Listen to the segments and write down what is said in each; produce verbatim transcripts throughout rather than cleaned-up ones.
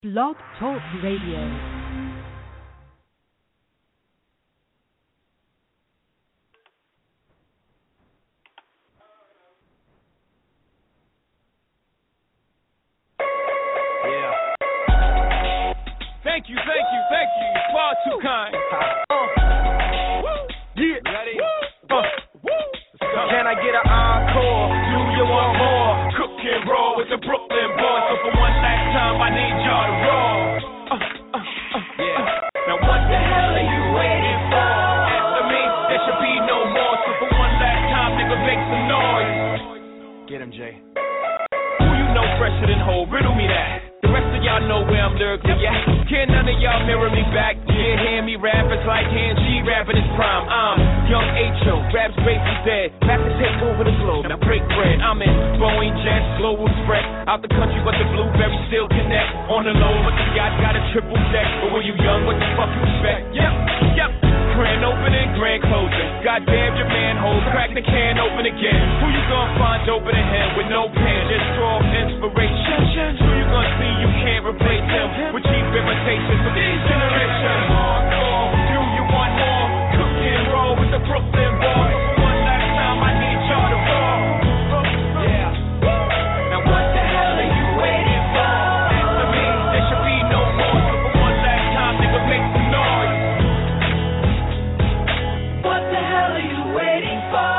Blog Talk Radio. Thank you, thank you, thank you. You're far too kind. Uh, yeah. Ready? Uh, Can I get an encore? Do you want more? Cook and roll with the Brooklyn boys. So for one last time, I need y'all to roll. Uh, uh, uh, yeah. Uh. Now what the hell are you waiting for? After me, there should be no more. So for one last time, nigga, make some noise. Get him, Jay. Who you know fresher than whole? Riddle me that. The rest of y'all know where I'm lyrically at. Can none of y'all mirror me back? Yeah, hear me rap, it's like hand G rapping his prime. I'm young H O, rap's basically dead. Back to take over the globe, now break bread. I'm in Boeing Jets, global spread. Out the country, but the blueberry still connect. On the low, but the yacht got a triple deck. But when you young, what the fuck you expect? Yep, yep. Grand opening, grand closing. Goddamn your manhole, crack the can open again. Who you gonna find open a hand with no pen? Just draw inspiration. Who you gonna see you can't replace him with cheap imitations from these generations? Hardcore, do you want more? Cook and roll with the Brooklyn boys. One last time, I need y'all to roll. Yeah. Now what the hell are you waiting for? After me, there should be no more. So for one last time, nigga, make some noise. What the hell are you waiting for?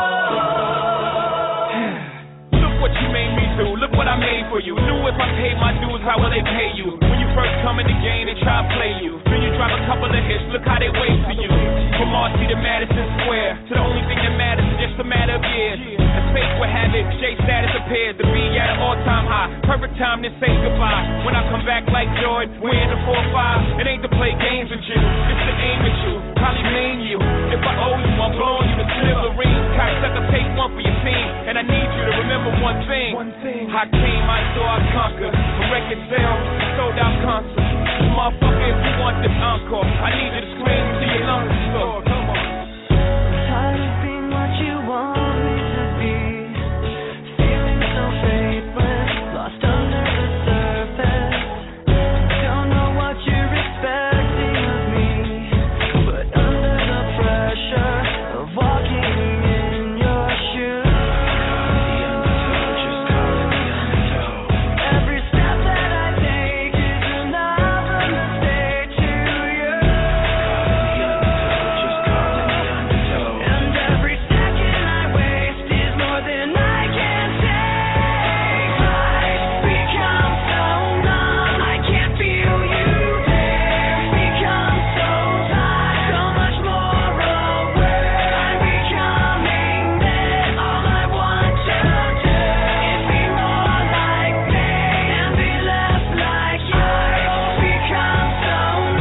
Look what you made me do. Look what I made for you. Knew if I paid my dues, how will they pay you? When you first come in the game, they try to play you. Then you drop a couple of hits, look how they wait for you. From Marcy to Madison Square, to the only thing that matters is just a matter of years. As fate would have it, J status appears to be at an all-time high. Perfect time to say goodbye. When I come back like Jordan, we're in the four five. It ain't to play games with you, it's to aim at you. Probably name you. If I owe you, I'm blowing you to smithereens. Cocksucker, take one for your team. And I need you to remember one thing. One thing. I came, I saw, I conquered. A record sale, sold out concert. Motherfucker, if you want this encore, I need you to scream till your lungs explode. Come on. Tired of being what you want me to be. Feeling so faithless, lost under the surface. Don't know what you're expecting of me, but under the pressure of walking in your shoes. The undertow, just call it the undertow. Every step that I take is another mistake to you. The undertow, just call it the undertow. And every second I waste is more than I can take. I've become so numb, I can't feel you there. Become so tired, so much more aware. I'm becoming this. All I want to do is be more like me and be less like you. I've become so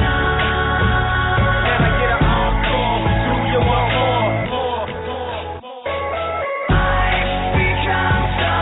numb. Can I get an encore? Do you want more? More, more, more. I've become so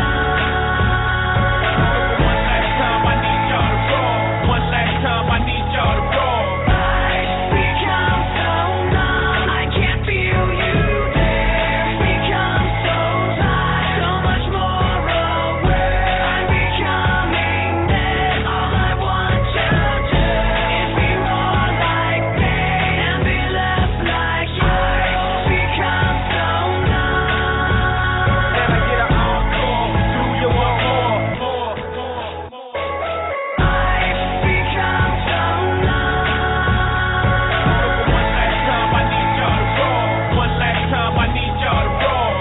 numb. One last time, I need y'all to roll. One last time, I need y'all to roll. I've become so numb, I can't feel you there. Become so tired, so much more aware. I'm becoming this. All I want to do is be more like me and be less like you. I've become so numb. Can I get an encore? Do you want more? More, more, more. I've become so numb. One last time, I need y'all to roll. One last time, I need y'all to roll.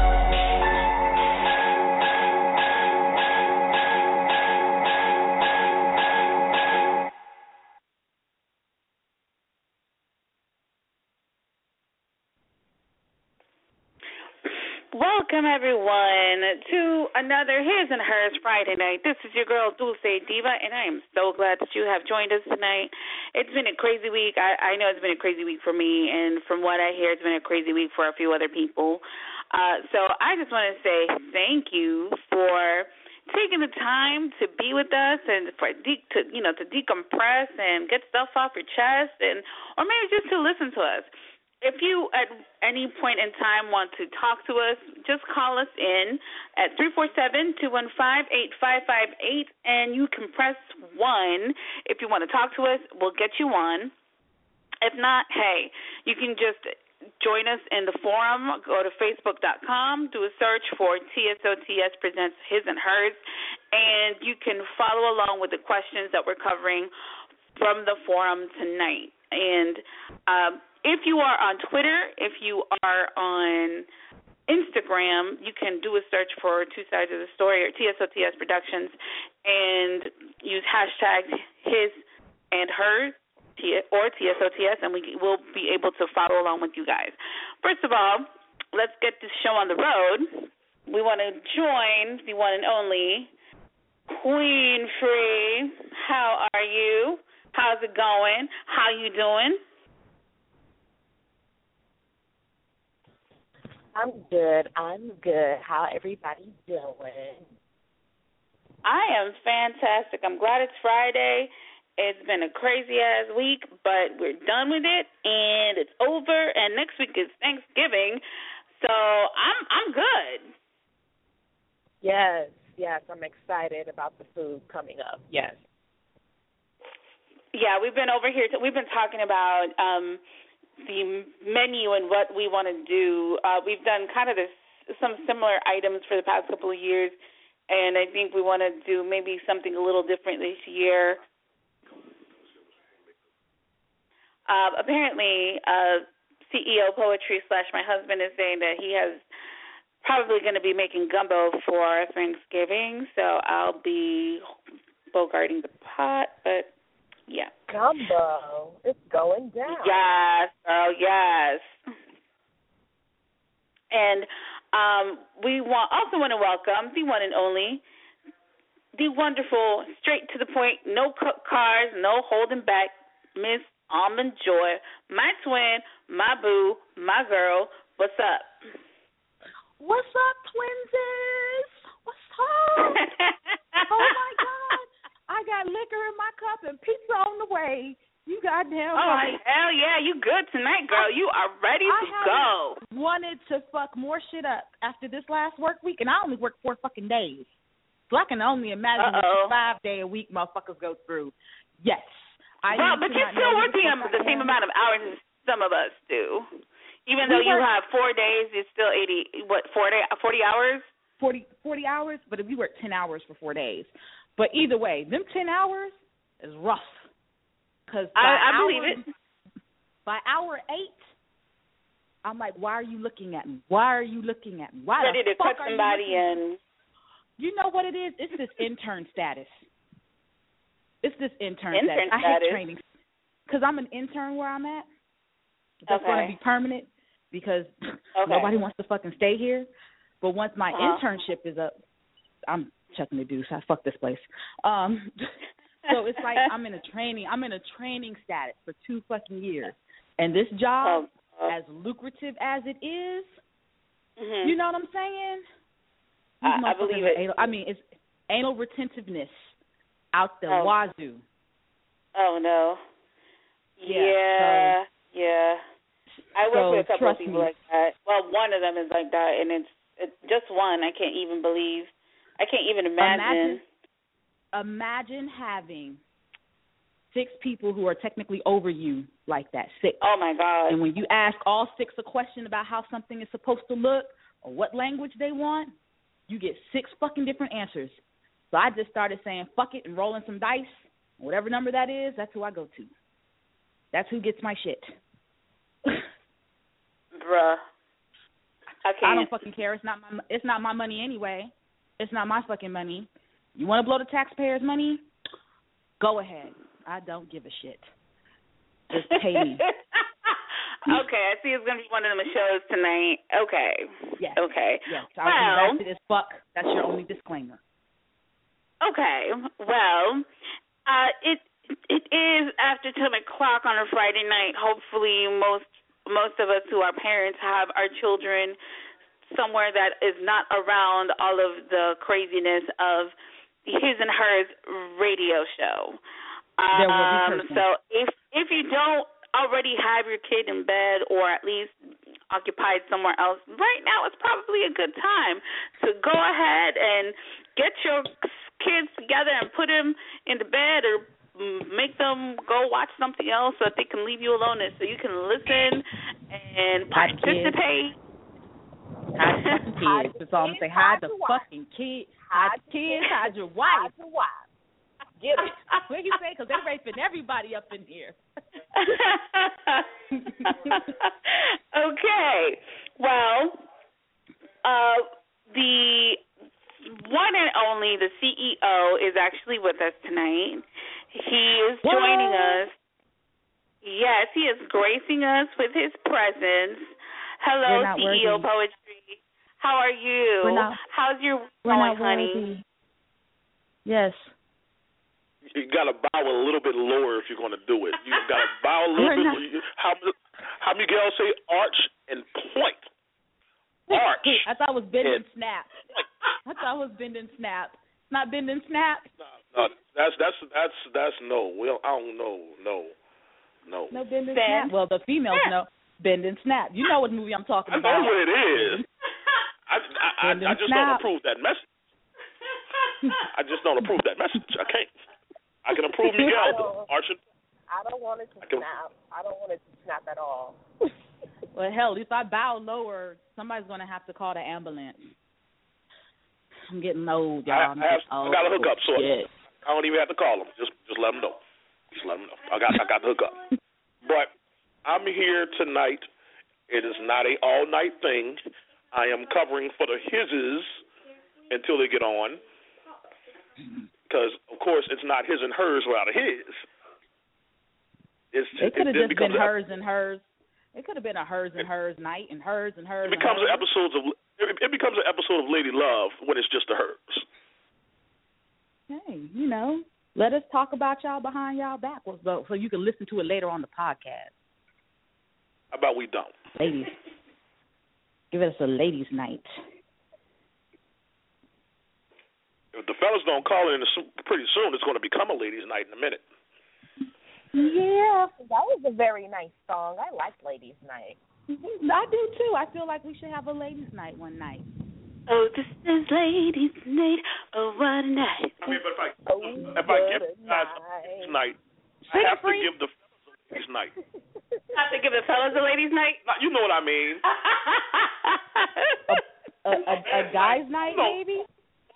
Welcome, everyone, to another His and Hers Friday night. This is your girl, Dulce Diva, and I am so glad that you have joined us tonight. It's been a crazy week. I, I know it's been a crazy week for me, and from what I hear, it's been a crazy week for a few other people. Uh, so I just want to say thank you for taking the time to be with us and for de- to you know to decompress and get stuff off your chest, and or maybe just to listen to us. if you at any point in time want to talk to us, just call us in at three four seven, two one five, eight five five eight, and you can press one if you want to talk to us. We'll get you on. If not, hey, you can just join us in the forum. Go to facebook dot com, do a search for T S O T S Presents His and Hers, and you can follow along with the questions that we're covering from the forum tonight. And um, if you are on Twitter, if you are on Instagram, you can do a search for Two Sides of the Story or T S O T S Productions and use hashtag his and hers or T S O T S, and we will be able to follow along with you guys. First of all, let's get this show on the road. We want to join the one and only Queen Free. How are you? How's it going? How you doing? I'm good. I'm good. How everybody doing? I am fantastic. I'm glad it's Friday. It's been a crazy-ass week, but we're done with it, and it's over, and next week is Thanksgiving, so I'm I'm good. Yes, yes, I'm excited about the food coming up, yes. Yeah, we've been over here, we've been talking about um, the menu and what we want to do. Uh, we've done kind of this, some similar items for the past couple of years, and I think we want to do maybe something a little different this year. Uh, apparently, uh, C E O Poetry slash my husband is saying that he has probably going to be making gumbo for Thanksgiving, so I'll be bogarting the pot, but yeah. Gumbo, it's going down. Yes, girl, yes. And um, we want also want to welcome the one and only, the wonderful, straight to the point, no cook cars, no holding back, Miss Almond Joy, my twin, my boo, my girl. What's up? What's up, twinsies? What's up? Oh, my God. I got liquor in my cup and pizza on the way. You goddamn oh, right. Oh, hell yeah. You good tonight, girl. You are ready I to go. wanted to fuck more shit up after this last work week, and I only work four fucking days. So I can only imagine Uh-oh. what five-day-a-week motherfuckers go through. Yes. I well, but you're still working the same amount of hours as some of us do. Even though we you work, have four days, it's still eighty, what, forty, forty hours? forty, forty hours, but if we work ten hours for four days. But either way, them ten hours is rough. Cause I, I hour, believe it. By hour eight, I'm like, why are you looking at me? Why are you looking at me? Why Ready the to fuck cut are somebody you in. You know what it is? It's this intern status. It's this intern, intern status. I status. hate training because I'm an intern where I'm at. That's okay. going to be permanent because okay. nobody wants to fucking stay here. But once my uh-huh. internship is up, I'm chucking the deuce. I fuck this place. Um, so it's like I'm in a training. I'm in a training status for two fucking years, and this job, oh, oh. as lucrative as it is, mm-hmm. you know what I'm saying? I, I believe it. Anal, I mean, it's anal retentiveness out the oh. wazoo. Oh no. Yeah. Yeah. So, yeah. I work so with a couple of people me. like that. Well, one of them is like that, and it's, it's just one. I can't even believe. I can't even imagine. Imagine, imagine having six people who are technically over you like that. Six. Oh my God. And when you ask all six a question about how something is supposed to look or what language they want, you get six fucking different answers. So I just started saying fuck it and rolling some dice. Whatever number that is, that's who I go to. That's who gets my shit. Bruh. I can't. I don't fucking care. It's not my it's not my money anyway. It's not my fucking money. You want to blow the taxpayers' money? Go ahead. I don't give a shit. Just pay me. Okay, I see it's going to be one of them shows tonight. Okay. Yes. Okay. Yes. Well, I'll be invested as fuck. That's your only disclaimer. Okay. Well, uh, it it is after ten o'clock on a Friday night. Hopefully most most of us who are parents have our children somewhere that is not around all of the craziness of His and Hers radio show. There will be Um, cursing. so if if you don't already have your kid in bed or at least occupied somewhere else, right now it's probably a good time to go ahead and get your kids together and put them in the bed or make them go watch something else so that they can leave you alone and so you can listen and participate. Hide the fucking kids. That's all I'm saying. Hide the fucking kids. Hide the kids. Hide your wife. Hide your wife. Get it. What you say? Because they're raping everybody up in here. Okay. Well, uh, the one and only, the C E O, is actually with us tonight. He is joining What? us. Yes, he is gracing us with his presence. Hello, We're not C E O worthy. Poetry. How are you? We're not- How's your week We're going, not honey? worthy. Yes. You got to bow a little bit lower if you're going to do it. You got to bow a little We're bit. not- You, how how Miguel say arch and point. Arch. I thought it was bend and and snap. point. I thought it was bend and snap. It's not bend and snap. No, no, that's that's that's that's no. Well, I don't know. No, no. No bend and Bend. snap. Well, the females know bend and snap. You know what movie I'm talking I about. know what it is. I I, I, Bend I and just snap. don't approve that message. I just don't approve that message. I can't. I can approve Miguel though. Arch and I don't want it to I can- snap. I don't want it to snap at all. Well, hell, if I bow lower, somebody's going to have to call the ambulance. I'm getting old, I, y'all. I'm I, have, getting I old. got a hookup, so Shit. I don't even have to call them. Just just let them know. Just let them know. I got I got the hookup. But I'm here tonight. It is not a all night thing. I am covering for the hises until they get on, because of course it's not his and hers without a his. It's, It could have then just been becomes a- hers and hers. It could have been a hers and hers night and hers and hers. It becomes and an hers. episodes of it, it becomes an episode of Lady Love when it's just the hers. Hey, you know, let us talk about y'all behind y'all back, so, so you can listen to it later on the podcast. How about we don't? Ladies, give us a ladies' night. If the fellas don't call in pretty soon, it's going to become a ladies' night in a minute. Yeah, That was a very nice song. I like Ladies' Night. I do too. I feel like we should have a ladies' night one night. Oh, this is ladies' night. Oh, what a night. I mean, but if I Oh, if I give what a you guys a night. ladies' night, Sing I have it, Free. to give the fellas a ladies' night. Have to give the fellas a ladies' night? Now, you know what I mean? A, a, a guy's night, No. maybe?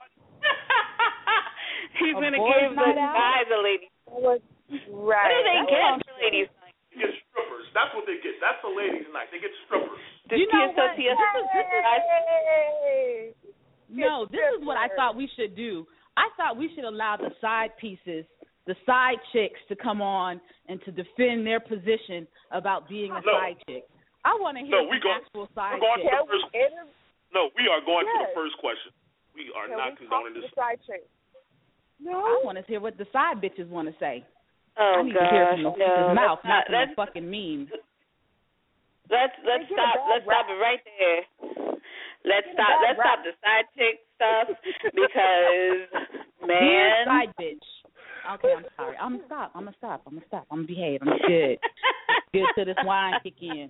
He's A going to boys' give the night out? guys a ladies' Right. What do they get for ladies' night? They get strippers. That's what they get. That's a ladies' night. They get strippers. You know what? Tia, This is, this is, Hey. no, this is what I thought we should do. I thought we should allow the side pieces, the side chicks, to come on and to defend their position about being a No. side chick. I want to hear No, we the go- actual side we're going chick. to Can the first. we inter- No, we are going to Yes. the first question. We are can not we talk condoning to this. the side chick? No. I want to hear what the side bitches want to say. Oh, I need to hear gosh, from the no. horse's mouth, Let's not, not from let's, the fucking memes. let's, let's They get a stop. bad Let's stop rap. it right there. Let's Get a stop. bad Let's rap. stop the side chick stuff because, Dear man. side bitch. Okay, I'm sorry. I'm gonna stop. I'm gonna stop. I'm gonna stop. I'm gonna behave. I'm good. Good till this wine kick in.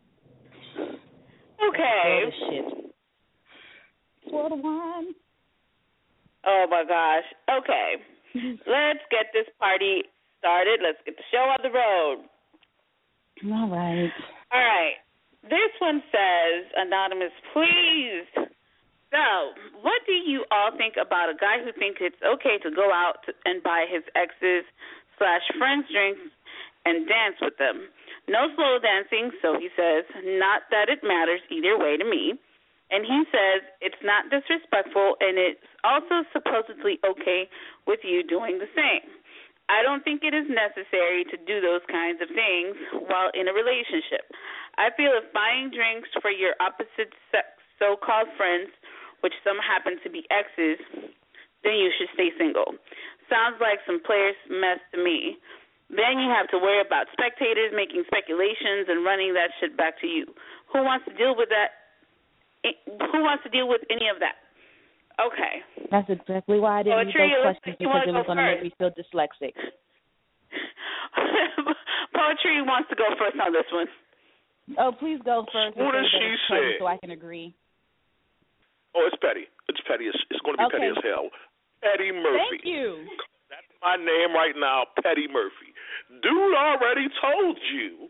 Okay. Swirl this shit. Swirl the wine. Oh my gosh. Okay. Let's get this party started. Let's get the show on the road. All right. All right. This one says, Anonymous, please. So, what do you all think about a guy who thinks it's okay to go out to, and buy his ex's slash friends drinks and dance with them? No slow dancing, so he says, not that it matters either way to me. And he says it's not disrespectful, and it's also supposedly okay with you doing the same. I don't think it is necessary to do those kinds of things while in a relationship. I feel if buying drinks for your opposite sex so-called friends, which some happen to be exes, then you should stay single. Sounds like some players mess to me. Then you have to worry about spectators making speculations and running that shit back to you. Who wants to deal with that? Who wants to deal with any of that? Okay. That's exactly why I didn't Poetry, read those it looks questions, like you because wanna it was go going to make first. me feel dyslexic. Poetry, Somebody wants to go first on this one. Oh, please go first. What does she say? So I can agree. Oh, it's petty. It's petty. It's, it's going to be Okay. petty as hell. Petty Murphy. Thank you. That's my name right now, Petty Murphy. Dude already told you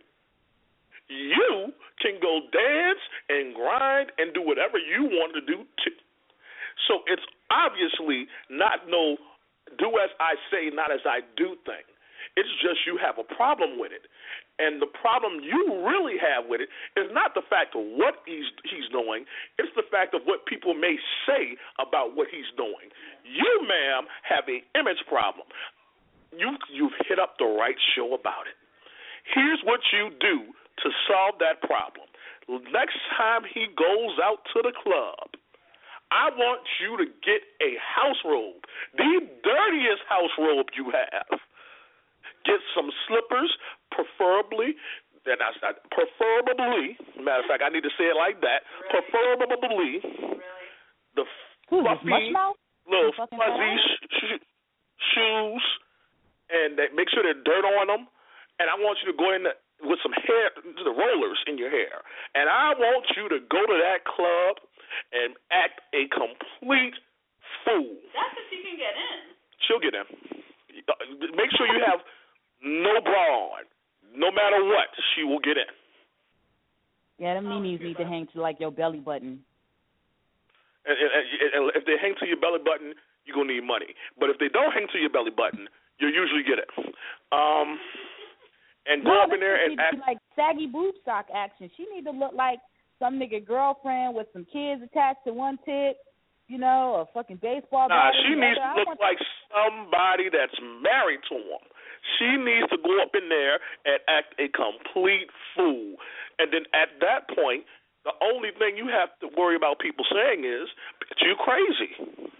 you can go dance and grind and do whatever you want to do too. So it's obviously not no do as I say, not as I do thing. It's just you have a problem with it. And the problem you really have with it is not the fact of what he's he's doing, it's the fact of what people may say about what he's doing. You, ma'am, have an image problem. You, you've hit up the right show about it. Here's what you do to solve that problem. Next time he goes out to the club, I want you to get a house robe, the dirtiest house robe you have. Get some slippers, preferably. Then I said, preferably. Matter of fact, I need to say it like that. Really? Preferably, really? The Ooh, fluffy, little fuzzy sh- sh- shoes, and they make sure there's dirt on them. And I want you to go in the, with some hair, the rollers in your hair. And I want you to go to that club and act a complete fool. That's if she can get in. She'll get in. Make sure you have no bra on. No matter what, she will get in. Yeah, them meanies need to hang to like your belly button. And, and, and if they hang to your belly button, you're going to need money. But if they don't hang to your belly button, you'll usually get it. Um, and go no, up in there and act like saggy boob sock action. She need to look like some nigga girlfriend with some kids attached to one tit, you know, a fucking baseball Nah, bat. she needs to look like somebody that's married to him. She needs to go up in there and act a complete fool. And then at that point, the only thing you have to worry about people saying is, bitch, you crazy.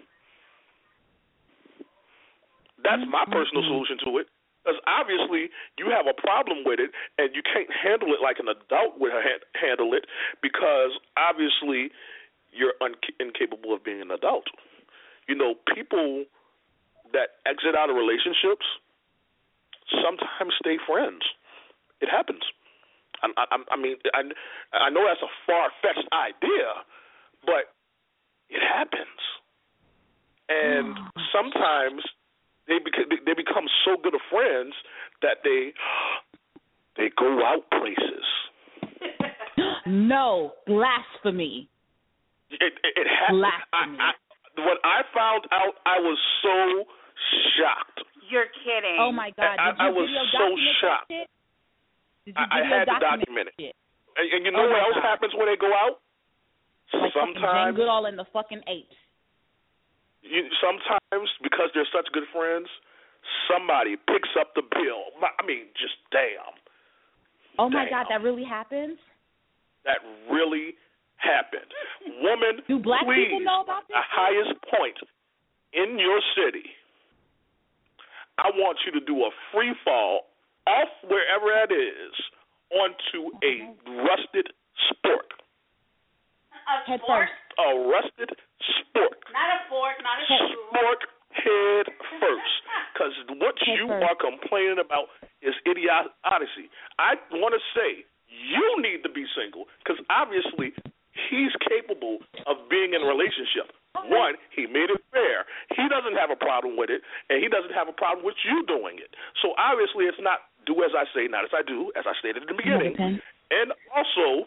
That's my personal solution to it. Because obviously you have a problem with it and you can't handle it like an adult would ha- handle it because obviously you're un- incapable of being an adult. You know, people that exit out of relationships sometimes stay friends. It happens. I, I, I mean, I, I know that's a far-fetched idea, but it happens. And sometimes they beca- they become so good of friends that they they go out places. No, blasphemy. It, it, it happens. Blasphemy. I, I, when I found out, I was so shocked. You're kidding. Oh my God! Did I, I you was video so document shocked. that shit? Did you I, I video had to document document it. shit? And, and you know Oh what my else God. happens when they go out? Like fucking Jane sometimes, Goodall and the fucking apes. you, sometimes because they're such good friends, somebody picks up the bill. I mean, just damn. Oh my Damn. God, that really happens? That really happened. Woman, Do black please, people know about this? the highest point in your city, I want you to do a free fall off wherever that is onto a rusted sport. A Head sport? first. A rusted sport. Not a fork, not a shoe. Sport head first. Because what Head you first. are complaining about is idiocy. I want to say you need to be single because obviously he's capable of being in a relationship. One, he made it fair. He doesn't have a problem with it, and he doesn't have a problem with you doing it. So obviously it's not do as I say, not as I do, as I stated in the beginning. And also,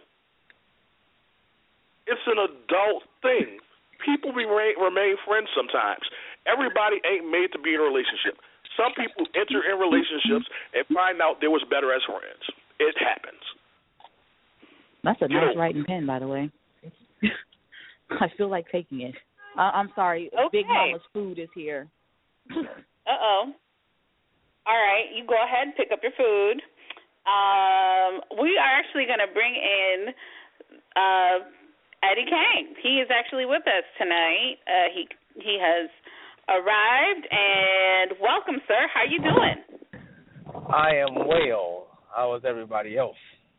it's an adult thing. People remain, remain friends sometimes. Everybody ain't made to be in a relationship. Some people enter in relationships and find out they was better as friends. It happens. That's a You nice know- writing pen, by the way. I feel like taking it. Uh, I'm sorry. Big Okay. Mama's food is here. Uh-oh. All right, you go ahead and pick up your food. Um, we are actually going to bring in uh, Eddie Kang. He is actually with us tonight. Uh, he he has arrived, and welcome, sir. How you doing? I am well. How is everybody else?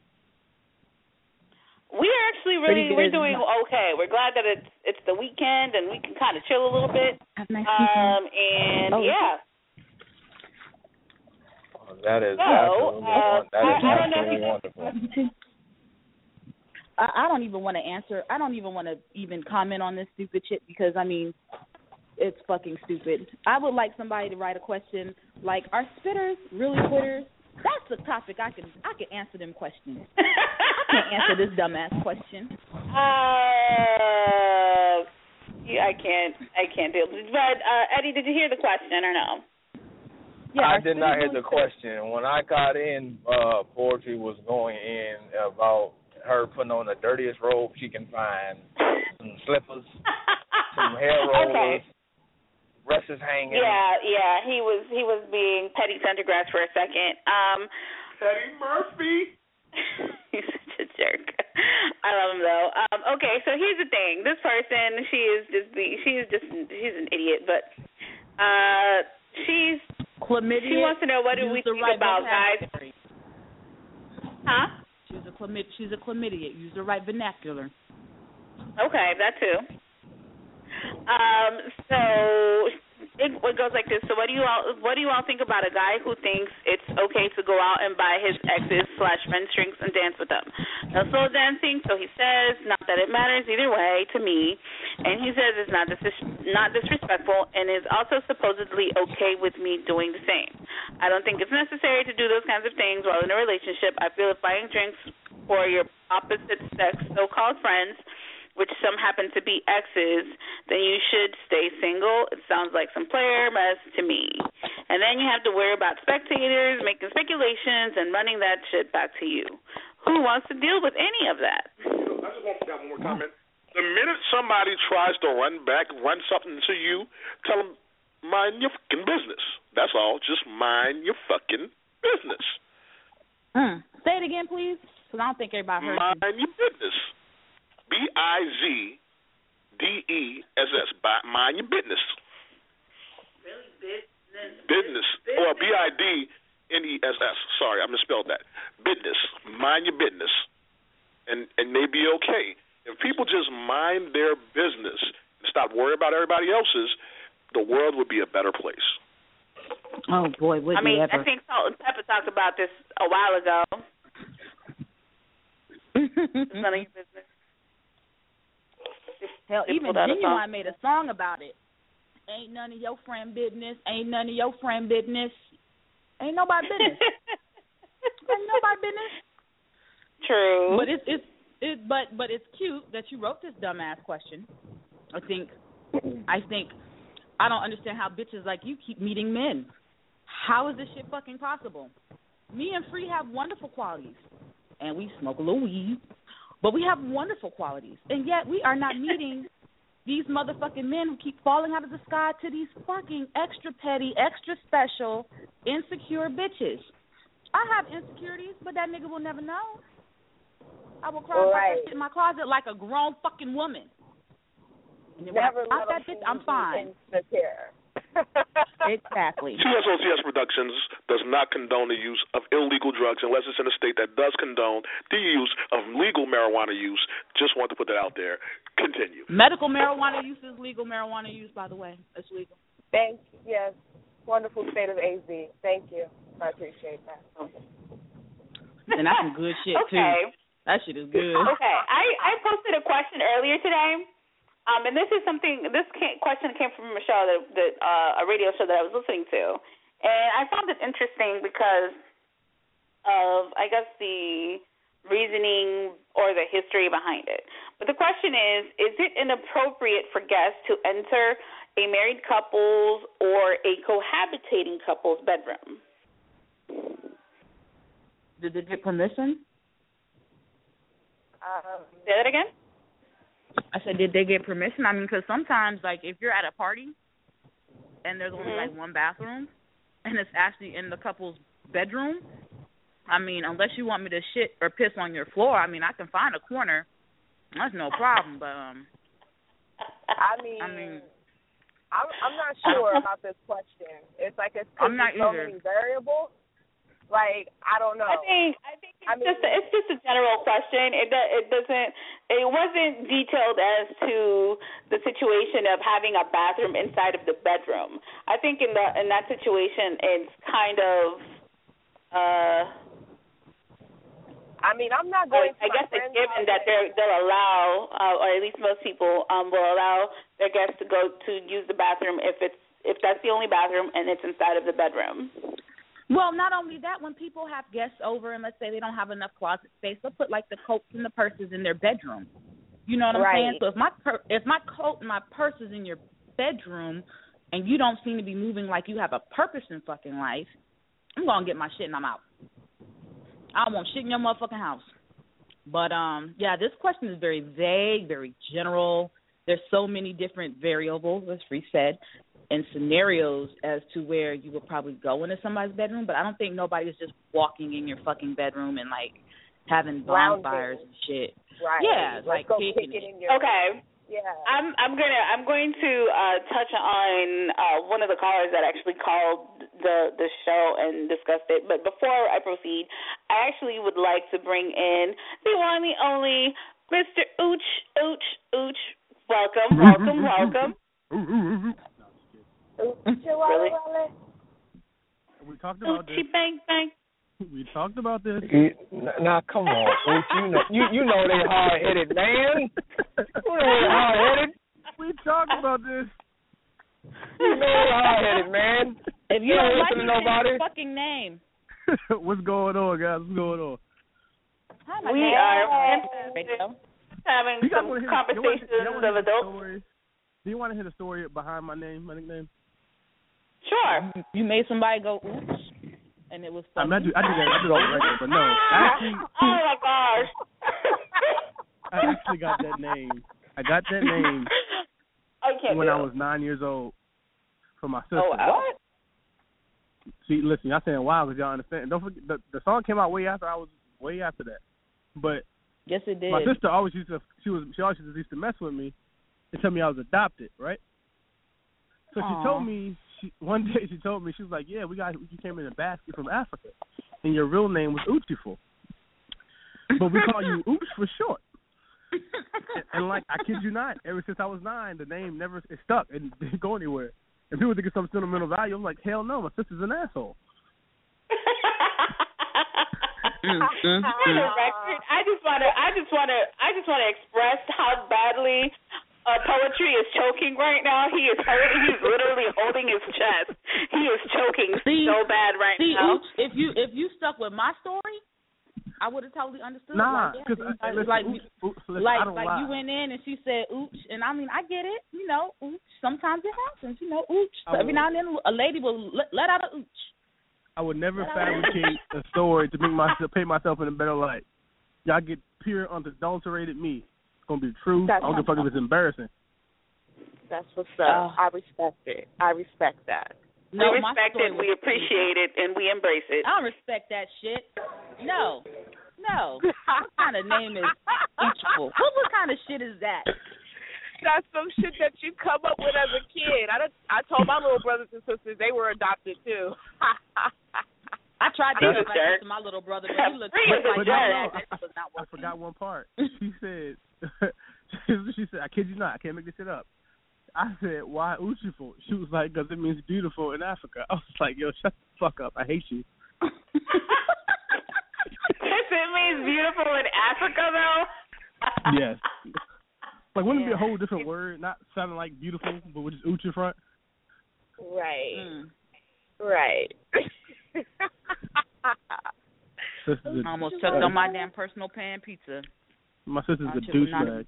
We are actually really we're doing okay. We're glad that it's it's the weekend and we can kind of chill a little bit. Have a nice Um, and Oh. yeah, Oh, That is So, absolutely, uh, won- that I- is I don't know if absolutely you- wonderful. I, I don't even want to answer. I don't even want to even comment on this stupid shit because, I mean, it's fucking stupid. I would like somebody to write a question like, are spitters really quitters? That's a topic I can I can answer them questions. I can't answer this dumbass question. Uh, yeah, I can't. I can't do it. But uh, Eddie, did you hear the question or no? Yeah, I are did not hear spitters the really question. When I got in, uh, poetry was going in about her putting on the dirtiest robe she can find, some slippers, some hair rollers, Okay. dresses hanging. Yeah, yeah. He was he was being petty Tendergrass for a second. Um, Eddie Murphy. He's such a jerk. I love him though. Um, okay, so here's the thing. This person, she is just the she is just she's an idiot, but uh, she's chlamydia? she wants to know what do Use we the think right about guys? vocabulary. Huh? She's a chlamyd- She's a chlamydia. Use the right vernacular. Okay, that too. Um, so it, it goes like this. So what do you all what do you all think about a guy who thinks it's okay to go out and buy his exes slash friends drinks and dance with them? No slow dancing, so he says. Not that it matters either way to me, and he says it's not dis- not disrespectful, and is also supposedly okay with me doing the same. I don't think it's necessary to do those kinds of things while in a relationship. I feel if buying drinks for your opposite sex so-called friends, which some happen to be exes, then you should stay single. It sounds like some player mess to me. And then you have to worry about spectators making speculations and running that shit back to you. Who wants to deal with any of that? I just want to have one more comment. The minute somebody tries to run back, run something to you, tell them, mind your fucking business. That's all. Just mind your fucking business. Mm. Say it again, please, because I don't think everybody heard you. Mind your business. B I Z D E S S. Mind your business. Really? Business? Business. Or B I D N E S S. Sorry, I misspelled that. Business. Mind your business. And and they be okay. If people just mind their business and stop worrying about everybody else's, the world would be a better place. Oh, boy, would I mean, you ever. I think Salt and Pepper talked about this a while ago. It's none of your business. Hell, They even pulled out a song. Genuine made a song about it. Ain't none of your friend business. Ain't none of your friend business. Ain't nobody business. Ain't nobody business. True. But it's it's it but but it's cute that you wrote this dumbass question. I think I think I don't understand how bitches like you keep meeting men. How is this shit fucking possible? Me and Free have wonderful qualities, and we smoke a little weed. But we have wonderful qualities, and yet we are not meeting these motherfucking men who keep falling out of the sky to these fucking extra petty, extra special, insecure bitches. I have insecurities, but that nigga will never know. I will cry about Right. that shit in my closet like a grown fucking woman. And then Never when I let pop that them bitch, I'm be fine. insecure. Exactly. T S O T S Productions does not condone the use of illegal drugs unless it's in a state that does condone the use of legal marijuana use. Just want to put that out there. Continue. Medical marijuana use is legal marijuana use, by the way. It's legal. Thank you. Yes. Wonderful state of A Z. Thank you. I appreciate that. And that's some good shit, too. Okay. That shit is good. Okay. I, I posted a question earlier today. Um, and this is something, this came, question came from a show, that, that uh, a radio show that I was listening to. And I found it interesting because of, I guess, the reasoning or the history behind it. But the question is, is it inappropriate for guests to enter a married couple's or a cohabitating couple's bedroom? Did they get permission? Um, Say that again? I said, did they get permission? I mean, because sometimes, like, if you're at a party and there's only, Mhm. like, one bathroom and it's actually in the couple's bedroom, I mean, unless you want me to shit or piss on your floor, I mean, I can find a corner. That's no problem, but, um, I mean, I mean, I'm, I'm not sure about this question. It's like it's I'm not so either. many variables. Like, I don't know. I think I think it's I mean- just a, it's just a general question. It do- it doesn't it wasn't detailed as to the situation of having a bathroom inside of the bedroom. I think in the in that situation it's kind of mean, I'm not going. I, I to my guess it's friend's given house. that they're, they'll allow, uh, or at least most people um, will allow their guests to go to use the bathroom if it's if that's the only bathroom and it's inside of the bedroom. Well, not only that, when people have guests over and let's say they don't have enough closet space, they'll put like the coats and the purses in their bedroom. You know what I'm Right. saying? So if my per- if my coat and my purse is in your bedroom and you don't seem to be moving like you have a purpose in fucking life, I'm gonna get my shit and I'm out. I don't want shit in your motherfucking house. But um, yeah, this question is very vague, very general. There's so many different variables, as Free said, and scenarios as to where you would probably go into somebody's bedroom, but I don't think nobody's just walking in your fucking bedroom and like having bonfires and shit. Right. Yeah, Let's like go kicking kick it it. in your. Okay. Yeah. I'm I'm gonna I'm going to uh, touch on uh, one of the callers that actually called the the show and discussed it. But before I proceed, I actually would like to bring in the one, the only Mister Ooch Ooch Ooch. Welcome, welcome, welcome. Really? We talked about Oochie this. bang bang. We talked about this. Now, come on, Ooch, you know, you you know they hard headed, man. You know they hard headed. We talked about this. You know they hard headed, man. If you You don't don't like listen it, to say nobody. your fucking name. What's going on, guys? What's going on? Hi, my We name. are Radio. having You guys some wanna hear- conversations you wanna hear of the adults. story? Do you want to hear the story behind my name, my nickname? Sure. You made somebody go oops, and it was I funny. mean, I do, I do that. I do that on the regular, but no. I actually, Oh my gosh. I actually got that name. I got that name I can't when do I it. was nine years old from my sister. Oh wow. See, listen, y'all saying wow because y'all understand. Don't forget, the, the song came out way after I was way after that. But Yes, it did. my sister always used to, she was, she always used to mess with me and tell me I was adopted, right? So Aw. she told me, she, one day she told me, she was like, yeah, we got, you came in a basket from Africa, and your real name was Oochiful. But we call you Ooch for short. and, and like, I kid you not, ever since I was nine, the name never, it stuck and didn't go anywhere. And people think it's some sentimental value. I'm like, hell no, my sister's an asshole. Mm, mm, For the record, I just want to, I just want to, I just want to express how badly uh, poetry is choking right now. He is holding, he's literally holding his chest. He is choking See, so bad right See, now. Ooch, if you if you stuck with my story, I would have totally understood. Nah, like, because yeah, uh, like, listen, like, Ooch, Ooch, listen, like, I don't like lie. you went in and she said ooch, and I mean I get it, you know, ooch. Sometimes it happens, you know, ooch. So every now and then a lady will let, let out a ooch. I would never fabricate a story to make myself paint myself in a better light. Y'all get pure, unadulterated me. It's gonna be true. That's I don't give a fuck if it's embarrassing. That's what's up. Oh. I respect it. I respect that. No, we my respect story it, was we appreciate it, and we embrace it. I don't respect that shit. No, no. What kind of name is Oochful? What what kind of shit is that? That's some shit that you come up with as a kid. I, done, I told my little brothers and sisters they were adopted too. I tried to He's a give jerk. advice to my little brother, but he looked Free like is a my jerk. dad. That was not I working. forgot one part. She said, she said, I kid you not, I can't make this shit up. I said, why Oochiful? She was like, because it means beautiful in Africa. I was like, yo, shut the fuck up. I hate you. Yes, it means beautiful in Africa, though. Yes. Like, wouldn't it be a Yeah. whole different word, not sounding like beautiful, but with just Ooch in front? Right. Mm. Right. Sister's I a, almost choked on my damn personal pan pizza. my sister's a Aren't you not- douchebag.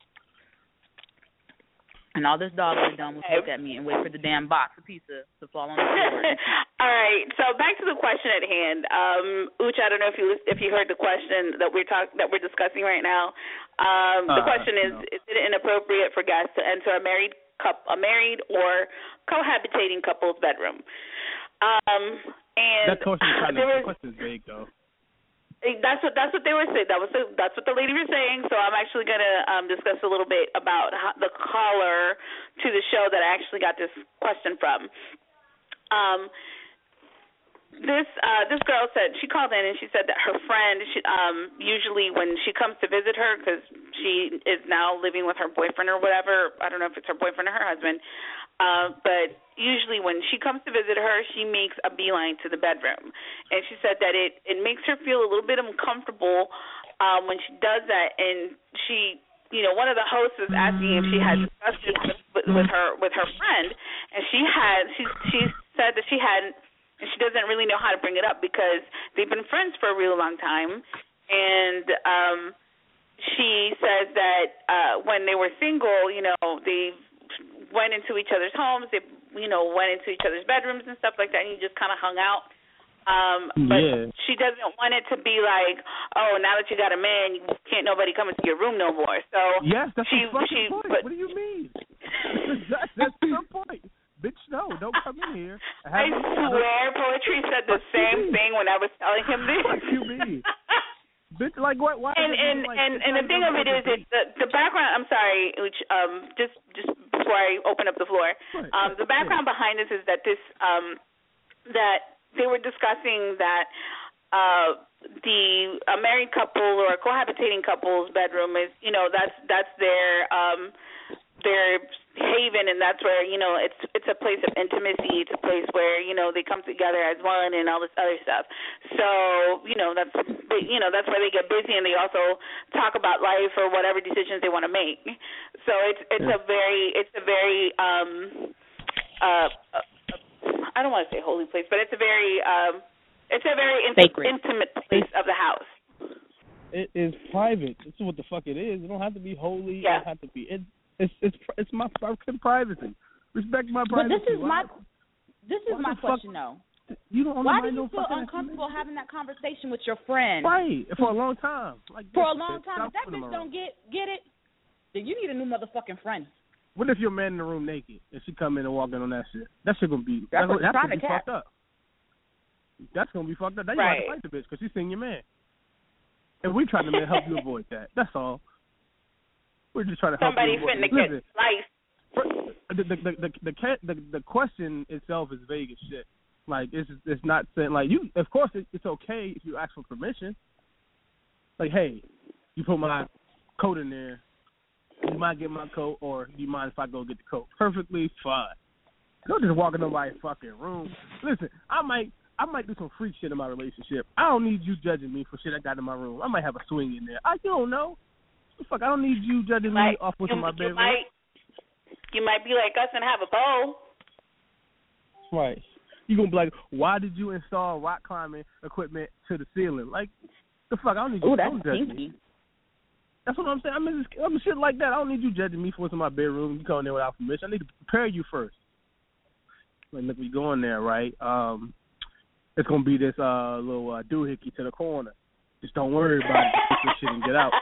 And all this dog was done was look at me and wait for the damn box of pizza to fall on the floor. All right, so back to the question at hand. Um, Uch, I don't know if you if you heard the question that we're talk that we're discussing right now. Um, the Uh, question is: no. Is it inappropriate for guests to enter a married couple, a married or cohabitating couple's bedroom? Um, and That question is kind of, there the was, question is vague, though. That's what that's what they were saying. That was the, that's what the lady was saying. So I'm actually going to um, discuss a little bit about how, the caller to the show that I actually got this question from. Um, this uh, this girl said she called in and she said that her friend she, um, usually when she comes to visit her because she is now living with her boyfriend or whatever. I don't know if it's her boyfriend or her husband. Uh, but usually when she comes to visit her, she makes a beeline to the bedroom. And she said that it, it makes her feel a little bit uncomfortable um, when she does that, and she, you know, one of the hosts was asking if she had discussed this with, with her with her friend, and she had she she said that she hadn't, and she doesn't really know how to bring it up because they've been friends for a really long time, and um, she says that uh, when they were single, you know, they went into each other's homes, they, you know, went into each other's bedrooms and stuff like that, and you just kind of hung out. Um, but yeah. she doesn't want it to be like, oh, now that you got a man, you can't nobody come into your room no more. So yes, that's she, the fucking she, point. But, what do you mean? that's, that's the point. Bitch, no, don't come in here. I, I swear, Poetry said the same thing when I was telling him this. What do you mean? Bitch, like what? Why? And and like, and, and the thing of it is, it's the the background. I'm sorry, which um just just before I open up the floor, right, um the background yeah. behind this is that this um that they were discussing that uh the a married couple or a cohabitating couple's bedroom is, you know, that's that's their um their haven, and that's where, you know, it's it's a place of intimacy. It's a place where, you know, they come together as one and all this other stuff. So, you know, that's you know that's where they get busy, and they also talk about life or whatever decisions they want to make. So it's it's yeah. a very it's a very um uh, uh I don't want to say holy place, but it's a very um it's a very int- intimate place of the house. It is private. This is what the fuck it is. It don't have to be holy. Yeah. It don't have to be. It, It's it's it's my fucking privacy. Respect my privacy. But this is Why? my this is Why my question fuck? though. You don't Why do you no feel uncomfortable having that conversation with your friend? Right, for a long time. Like for this, a long bitch, time. If that bitch don't get get it, then you need a new motherfucking friend. What if your man in the room naked and she come in and walk in on that shit? That shit gonna be that's, that's, that's gonna be cap. fucked up. That's gonna be fucked up. Then you right. have to fight the bitch because she's seeing your man. And we trying to help you avoid that. That's all. We're just trying to help Somebody you avoid finna Listen, get sliced. The the the the, the, the, the question itself is vague as shit. Like it's it's not saying like you. Of course, it, it's okay if you ask for permission. Like, hey, you put my coat in there. Do you mind getting my coat, or do you mind if I go get the coat? Perfectly fine. Don't just walk in nobody's fucking room. Listen, I might I might do some freak shit in my relationship. I don't need you judging me for shit I got in my room. I might have a swing in there. I you don't know. Fuck, I don't need you judging Like, me off what's you, in my you bedroom. might, you might be like us and have a bow. Right. You gonna be like, why did you install rock climbing equipment to the ceiling? Like, the fuck, I don't need you Ooh, to that's judge kinky. me. That's what I'm saying. I mean, just, I mean, shit like that. I don't need you judging me for what's in my bedroom. You come in there without permission. I need to prepare you first. Like, look, we go in there, right? Um, it's gonna be this uh little uh, doohickey to the corner. Just don't worry about it. Get this shit and get out.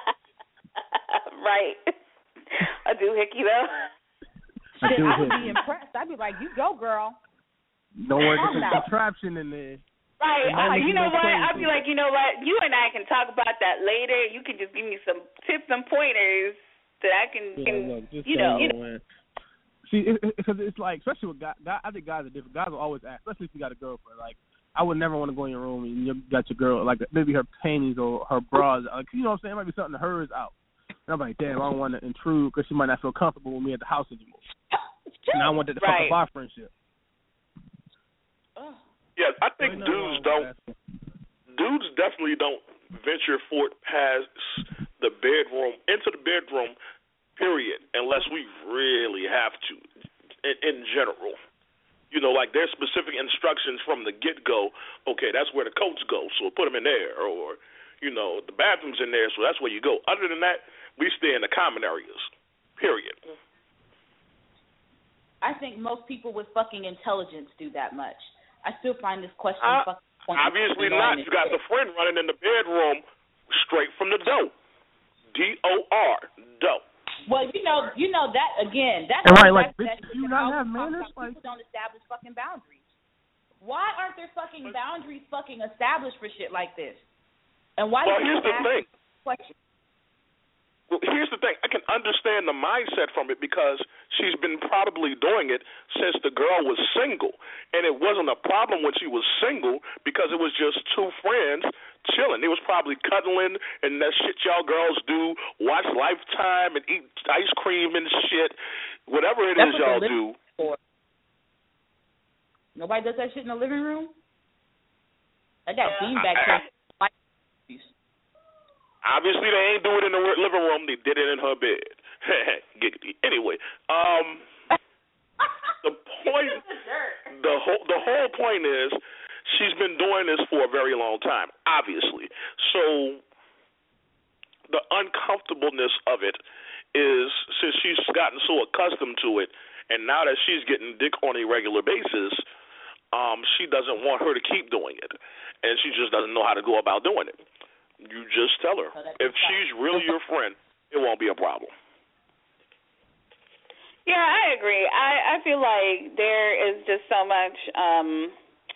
Right. A doohickey though. Shit, I would be impressed. I'd be like, you go, girl. Don't worry, there's some contraption in there. Right. Uh, you know what? Crazy. I'd be like, you know what? You and I can talk about that later. You can just give me some tips and pointers that I can, Yeah, can look, just you know, you know. Man. See, because it, it, it's like, especially with guys, guys, I think guys are different. Guys will always ask, especially if you got a girlfriend. Like, I would never want to go in your room and you got your girl, like maybe her panties or her bras. Like, you know what I'm saying? It might be something of hers out. And I'm like, damn, I don't want to intrude because she might not feel comfortable with me at the house anymore. And I want that to Right. fuck up our friendship. Yeah, I think Ain't nothing dudes wrong with don't. that. Dudes definitely don't venture forth past the bedroom into the bedroom, period, unless we really have to. In, in general, you know, like there's specific instructions from the get go. Okay, that's where the coats go, so put them in there, or you know, the bathroom's in there, so that's where you go. Other than that, we stay in the common areas, period. I think most people with fucking intelligence do that much. I still find this question Uh, fucking pointless. Obviously not. You got the friend running in the bedroom straight from the dough. D O R, dough. Well, you know, you know that again. That's And right, like, that, bitch, that do you that not always have talks manners? about Like, people don't establish fucking boundaries. Why aren't there fucking boundaries fucking established for shit like this? And why Well, do here's people the ask thing. questions? Well, here's the thing. I can understand the mindset from it because she's been probably doing it since the girl was single. And it wasn't a problem when she was single because it was just two friends chilling. They was probably cuddling and that shit y'all girls do, watch Lifetime and eat ice cream and shit, whatever it That's is what y'all the do. for. Nobody does that shit in the living room? I got beanbag chairs. Obviously, they ain't do it in the living room. They did it in her bed. Anyway, um, the point, the whole, the whole point is, she's been doing this for a very long time, obviously. So the uncomfortableness of it is, since she's gotten so accustomed to it, and now that she's getting dick on a regular basis, um, she doesn't want her to keep doing it, and she just doesn't know how to go about doing it. You just tell her. If she's really your friend, it won't be a problem. Yeah, I agree. I, I feel like there is just so much, um,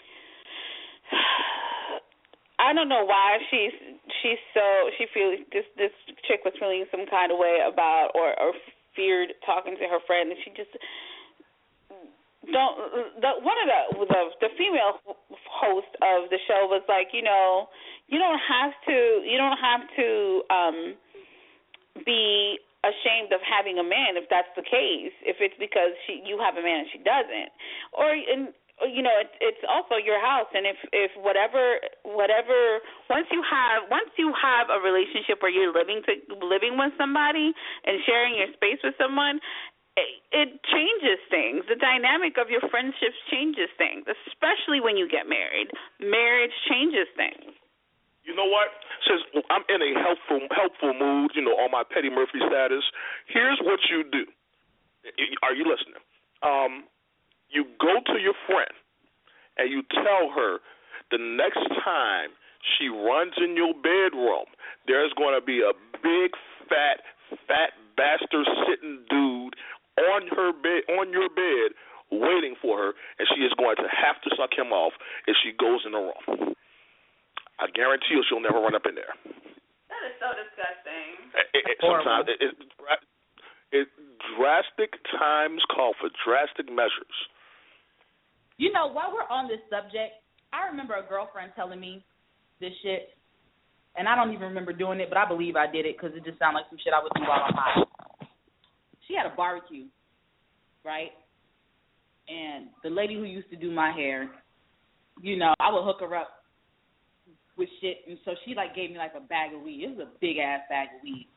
I don't know why she's she's so, she feels, this, this chick was feeling some kind of way about or, or feared talking to her friend, and she just, don't, the, one of the, the, the female host of the show was like, you know, you don't have to, you don't have to um, be ashamed of having a man if that's the case, if it's because she you have a man and she doesn't, or in, you know it, it's also your house, and if if whatever whatever once you have once you have a relationship where you're living to living with somebody and sharing your space with someone, it, it changes things. The dynamic of your friendships changes things, especially when you get married. Marriage changes things. You know what? Since I'm in a helpful helpful mood, you know, on my Petty Murphy status, here's what you do. Are you listening? Um, you go to your friend and you tell her the next time she runs in your bedroom, there's going to be a big, fat, fat bastard sitting dude on her bed, on your bed, waiting for her, and she is going to have to suck him off if she goes in the room. I guarantee you she'll never run up in there. That is so disgusting. It, it, sometimes it, it, it, drastic times call for drastic measures. You know, while we're on this subject, I remember a girlfriend telling me this shit, and I don't even remember doing it, but I believe I did it because it just sounded like some shit I would do while I'm high. She had a barbecue, right? And the lady who used to do my hair, you know, I would hook her up with shit, and so she like gave me like a bag of weed. It was a big ass bag of weed.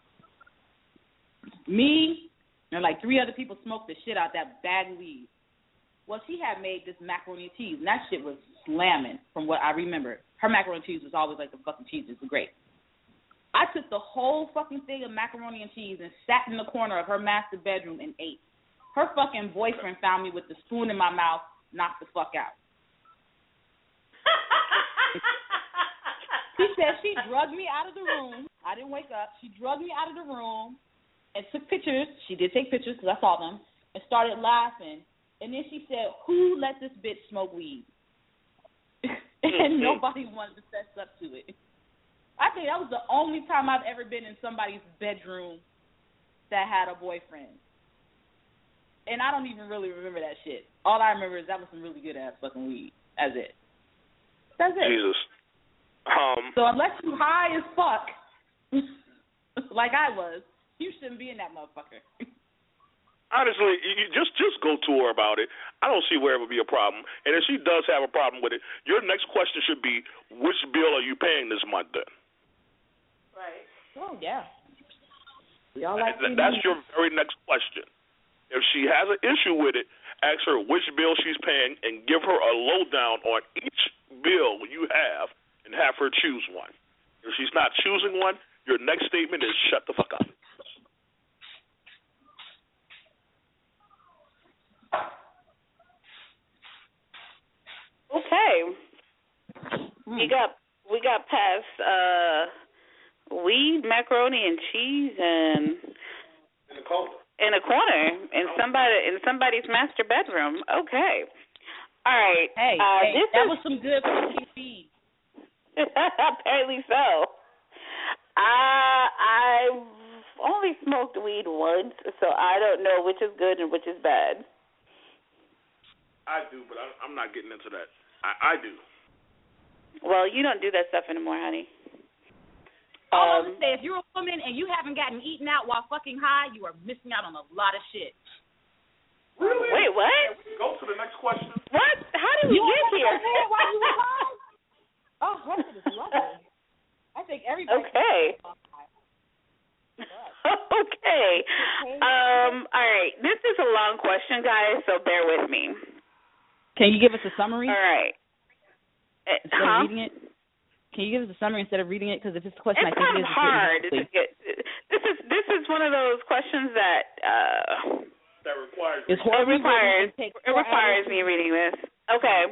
Me and like three other people smoked the shit out that bag of weed. Well, she had made this macaroni and cheese, and that shit was slamming from what I remember. Her macaroni and cheese was always like the fucking cheese was great. I took the whole fucking thing of macaroni and cheese and sat in the corner of her master bedroom and ate. Her fucking boyfriend found me with the spoon in my mouth, knocked the fuck out. She said she drugged me out of the room. I didn't wake up. She drugged me out of the room and took pictures. She did take pictures because I saw them, and started laughing. And then she said, who let this bitch smoke weed? And nobody wanted to fess up to it. I think that was the only time I've ever been in somebody's bedroom that had a boyfriend. And I don't even really remember that shit. All I remember is that was some really good-ass fucking weed. That's it. That's it. Jesus. Um, so unless you high as fuck, like I was, you shouldn't be in that motherfucker. Honestly, you just just go to her about it. I don't see where it would be a problem. And if she does have a problem with it, your next question should be, which bill are you paying this month then? Right. Oh, yeah. We all like that, that's your very next question. If she has an issue with it, ask her which bill she's paying and give her a lowdown on each bill you have and have her choose one. If she's not choosing one, your next statement is shut the fuck up. Okay. Mm. We got we got past uh, weed, macaroni and cheese, and in a corner. In a corner in somebody in somebody's master bedroom. Okay. All right. Hey, uh, hey this that is... was some good fucking feed. Apparently so. I I've only smoked weed once, so I don't know which is good and which is bad. I do, but I, I'm not getting into that. I, I do. Well, you don't do that stuff anymore, honey. All Um, I'm gonna say, if you're a woman and you haven't gotten eaten out while fucking high, you are missing out on a lot of shit. Really? Wait, what? Go to the next question. What? How did we you get here? While you were high? Oh, that shit is lovely. I think everybody. Okay. Okay. Um. All right. This is a long question, guys, so bear with me. Can you give us a summary? All right. Instead huh? of reading it? Can you give us a summary instead of reading it? Because if it's a question, it's I think kind it of is. hard to get. This is this is one of those questions that uh, that requires it's it requires it requires me reading this. Okay.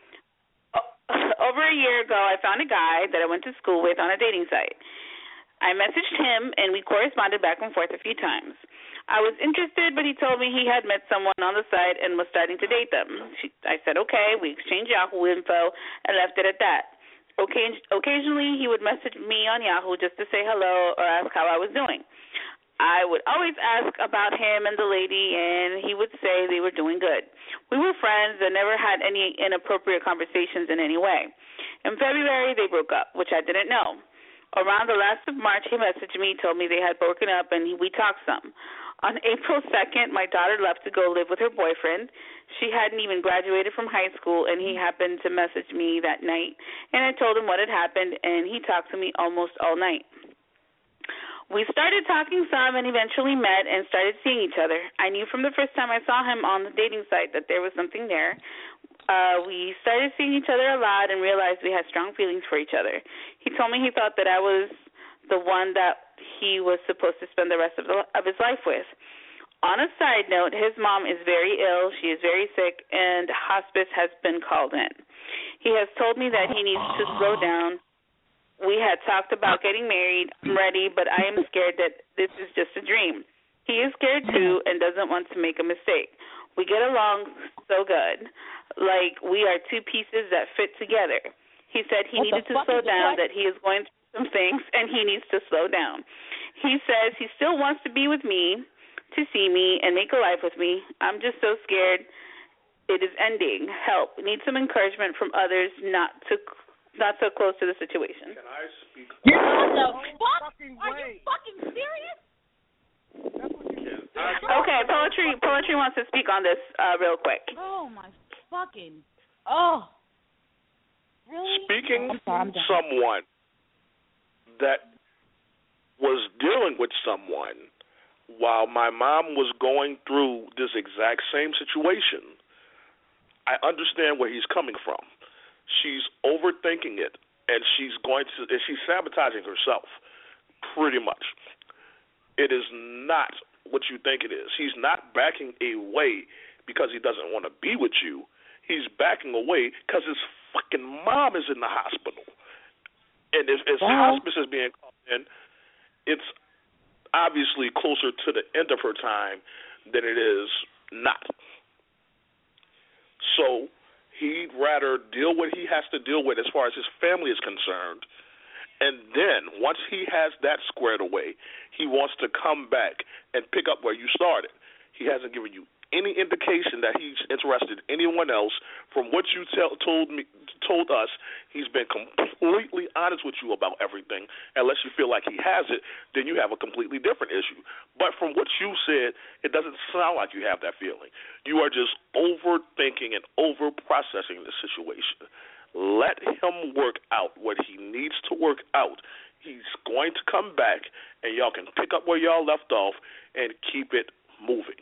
Over a year ago, I found a guy that I went to school with on a dating site. I messaged him, and we corresponded back and forth a few times. I was interested, but he told me he had met someone on the site and was starting to date them. She, I said, okay. We exchanged Yahoo info and left it at that. Okay, occasionally, he would message me on Yahoo just to say hello or ask how I was doing. I would always ask about him and the lady, and he would say they were doing good. We were friends and never had any inappropriate conversations in any way. In February, they broke up, which I didn't know. Around the last of March, he messaged me, told me they had broken up, and we talked some. On April second, my daughter left to go live with her boyfriend. She hadn't even graduated from high school, and he happened to message me that night, and I told him what had happened, and he talked to me almost all night. We started talking some and eventually met and started seeing each other. I knew from the first time I saw him on the dating site that there was something there. Uh, we started seeing each other a lot and realized we had strong feelings for each other. He told me he thought that I was the one that he was supposed to spend the rest of, the, of his life with. On a side note, his mom is very ill. She is very sick, and hospice has been called in. He has told me that he needs to slow down. We had talked about getting married. I'm ready, but I am scared that this is just a dream. He is scared, too, and doesn't want to make a mistake. We get along so good, like we are two pieces that fit together. He said he what needed to slow down, that he is going through some things, and he needs to slow down. He says he still wants to be with me, to see me, and make a life with me. I'm just so scared it is ending. Help. Need some encouragement from others not to not so close to the situation. Can I speak? What the fuck? Are you fucking serious? Okay, poetry. Poetry wants to speak on this uh, real quick. Oh my fucking. Oh. Really? Speaking I'm sorry, I'm from someone that was dealing with someone while my mom was going through this exact same situation, I understand where he's coming from. She's overthinking it, and she's going to, and she's sabotaging herself, pretty much. It is not what you think it is. He's not backing away because he doesn't want to be with you. He's backing away because his fucking mom is in the hospital. And if, if wow. hospice is being called in, it's obviously closer to the end of her time than it is not. So he'd rather deal with what he has to deal with as far as his family is concerned. And then once he has that squared away, he wants to come back and pick up where you started. He hasn't given you any indication that he's interested in anyone else. From what you tell, told me, told us, he's been completely honest with you about everything. Unless you feel like he has it, then you have a completely different issue. But from what you said, it doesn't sound like you have that feeling. You are just overthinking and over-processing the situation. Let him work out what he needs to work out. He's going to come back, and y'all can pick up where y'all left off and keep it moving.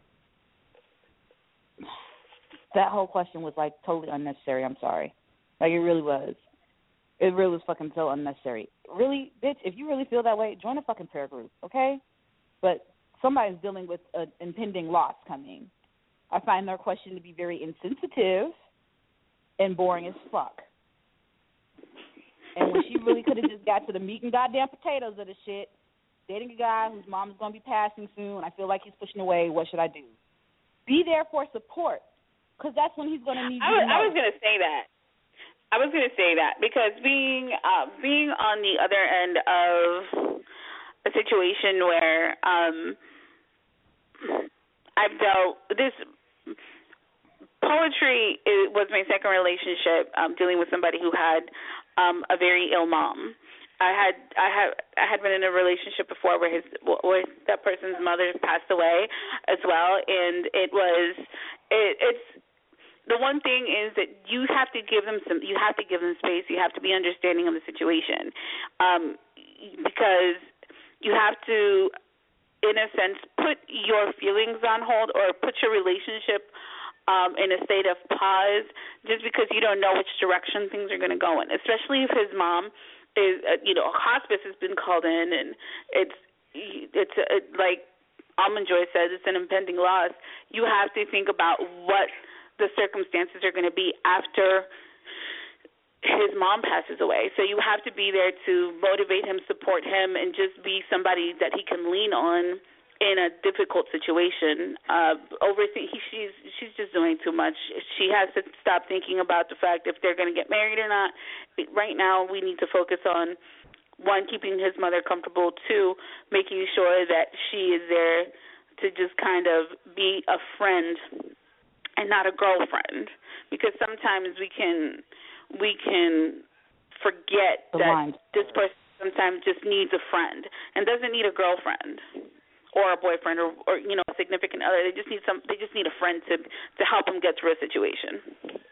That whole question was, like, totally unnecessary. I'm sorry. Like, it really was. It really was fucking so unnecessary. Really, bitch, if you really feel that way, join a fucking prayer group, okay? But somebody's dealing with an impending loss coming. I find their question to be very insensitive and boring as fuck. And when she really could have just got to the meat and goddamn potatoes of the shit, dating a guy whose mom is going to be passing soon, I feel like he's pushing away, what should I do? Be there for support. Because that's when he's going to need I you was, the most. I was going to say that. I was going to say that because being uh, being on the other end of a situation where um, I've dealt this poetry is, was my second relationship, um, dealing with somebody who had um, a very ill mom. I had I had I had been in a relationship before where his where that person's mother passed away as well, and it was it, it's. The one thing is that you have to give them some. You have to give them space. You have to be understanding of the situation, um, because you have to in a sense, put your feelings on hold or put your relationship um, in a state of pause just because you don't know which direction things are going to go in, especially if his mom is, uh, you know, hospice has been called in and it's, it's uh, like Almond Joy says, it's an impending loss. You have to think about what the circumstances are going to be after his mom passes away. So you have to be there to motivate him, support him, and just be somebody that he can lean on in a difficult situation. Uh, overthink. He, she's she's just doing too much. She has to stop thinking about the fact if they're going to get married or not. Right now, we need to focus on one, keeping his mother comfortable. Two, making sure that she is there to just kind of be a friend and not a girlfriend. Because sometimes we can we can forget the that line. This person sometimes just needs a friend and doesn't need a girlfriend or a boyfriend or, or you know, a significant other. They just need some. They just need a friend to to help them get through a situation.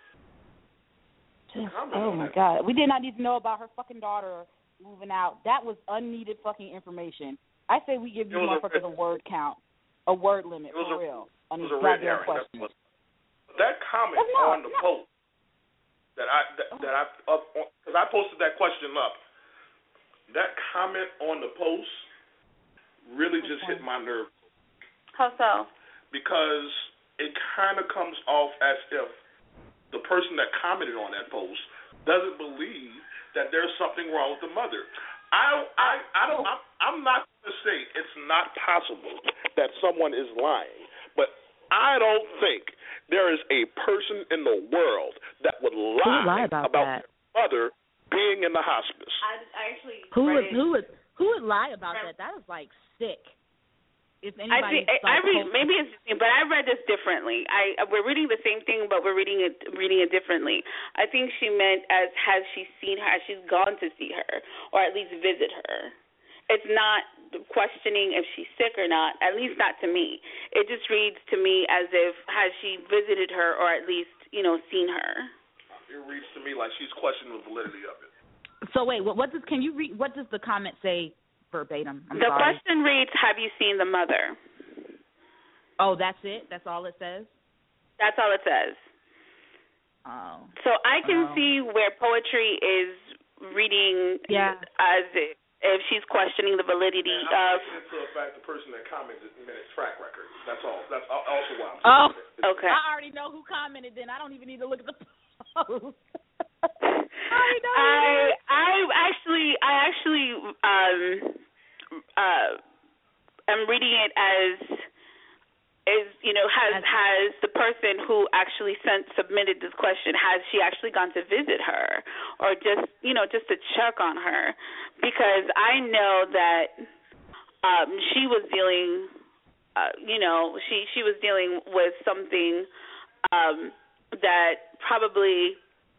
Just, oh my God, we did not need to know about her fucking daughter moving out. That was unneeded fucking information. I say we give you motherfuckers a, a word count, a word limit for a, real on these herring. goddamn questions. That, that comment not, on the no. post that I that, that I because I posted that question up. That comment on the post really just hit my nerve. How so? Because it kind of comes off as if the person that commented on that post doesn't believe that there's something wrong with the mother. I I I don't. I'm, I'm not going to say it's not possible that someone is lying, but I don't think there is a person in the world that would lie, lie about, about that? their mother being in the hospice. I, I actually who would it. who would who would lie about that? That is like sick. If anybody, I, see, I, I read maybe it's, but I read this differently. I we're reading the same thing, but we're reading it reading it differently. I think she meant as has she seen her, as she's gone to see her, or at least visit her. It's not questioning if she's sick or not. At least not to me. It just reads to me as if has she visited her, or at least you know seen her. It reads to me like she's questioning the validity of it. So wait, what, what does can you read? What does the comment say? Verbatim. I'm the sorry. question reads, have you seen the mother? Oh, that's it? That's all it says? That's all it says. Oh. So I can oh. see where poetry is reading yeah. as if, if she's questioning the validity and I'm of... I'm taking into effect the person that commented in its track record. That's all. That's also why I'm Oh, saying it. okay. I already know who commented then. I don't even need to look at the post. I I actually I actually um uh am reading it as is you know has has the person who actually sent submitted this question, has she actually gone to visit her or just you know just to check on her, because I know that um she was dealing uh, you know she she was dealing with something um that probably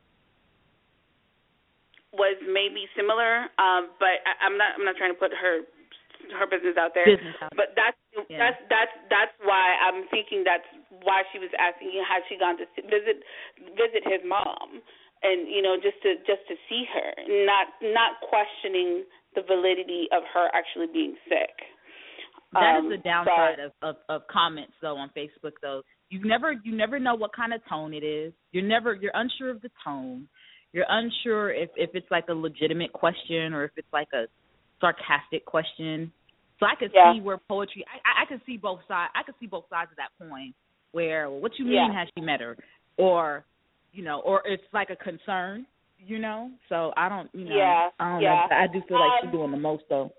was maybe similar, um, but I, I'm not. I'm not trying to put her her business out there. Business out. But that's yeah. that's that's that's why I'm thinking that's why she was asking, has she gone to visit visit his mom, and you know just to just to see her, not not questioning the validity of her actually being sick. That um, is the downside but, of, of of comments though on Facebook though. You never you never know what kind of tone it is. You're never you're unsure of the tone. You're unsure if, if it's like a legitimate question or if it's like a sarcastic question. So I could yeah. see where poetry. I, I could see both sides. I could see both sides of that coin. Where well, what you mean yeah. has she met her, or you know, or it's like a concern. You know. So I don't. You know. Yeah. I don't yeah. know. I do feel like um, she's doing the most though.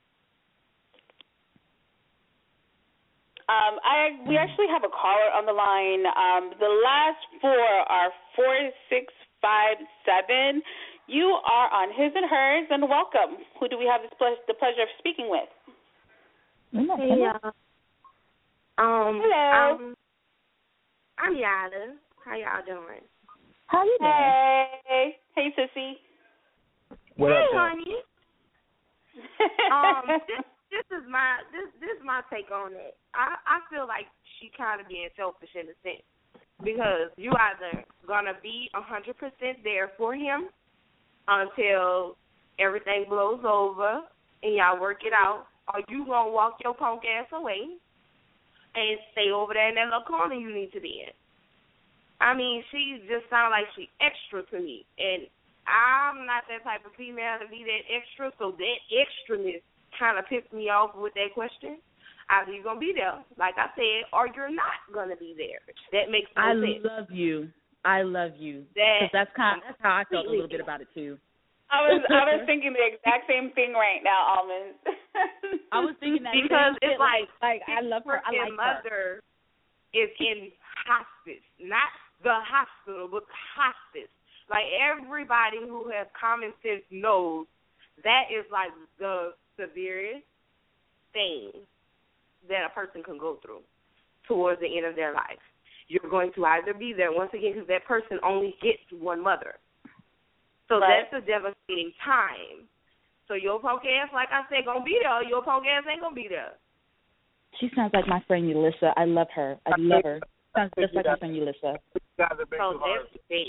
Um, I we actually have a caller on the line. Um, the last four are four six five seven. You are on His and Hers, and welcome. Who do we have this ple- the pleasure of speaking with? Hey, y'all. Um, Hello. Um, I'm Yada. How y'all doing? How you doing? Hey, hey, sissy. What hey, up, honey. um, this, this is my this this is my take on it. I I feel like she kind of being selfish in a sense, because you either gonna be a hundred percent there for him until everything blows over and y'all work it out, or you gonna walk your punk ass away and stay over there in that little corner you need to be in. I mean, she just sounds like she extra to me, and I'm not that type of female to be that extra, so that extraness kind of pissed me off with that question. Either you're going to be there, like I said, or you're not going to be there. That makes no I sense. I love you. I love you. That, Because that's, kind of, that's how I felt a little bit about it, too. I was I was thinking the exact same thing right now, Almond. I was thinking that because same it's shit, like, like I love her. I like mother her. is in hospice, not the hospital, but hospice. Like everybody who has common sense knows that is like the severest thing that a person can go through towards the end of their life. You're going to either be there once again because that person only gets one mother. So right. That's a devastating time. So your punk ass, like I said, gonna be there. Your punk ass ain't gonna be there. She sounds like my friend Ulissa. I love her. I love her. Sounds just like my friend Ulissa. You guys are being So too hard. that's the thing.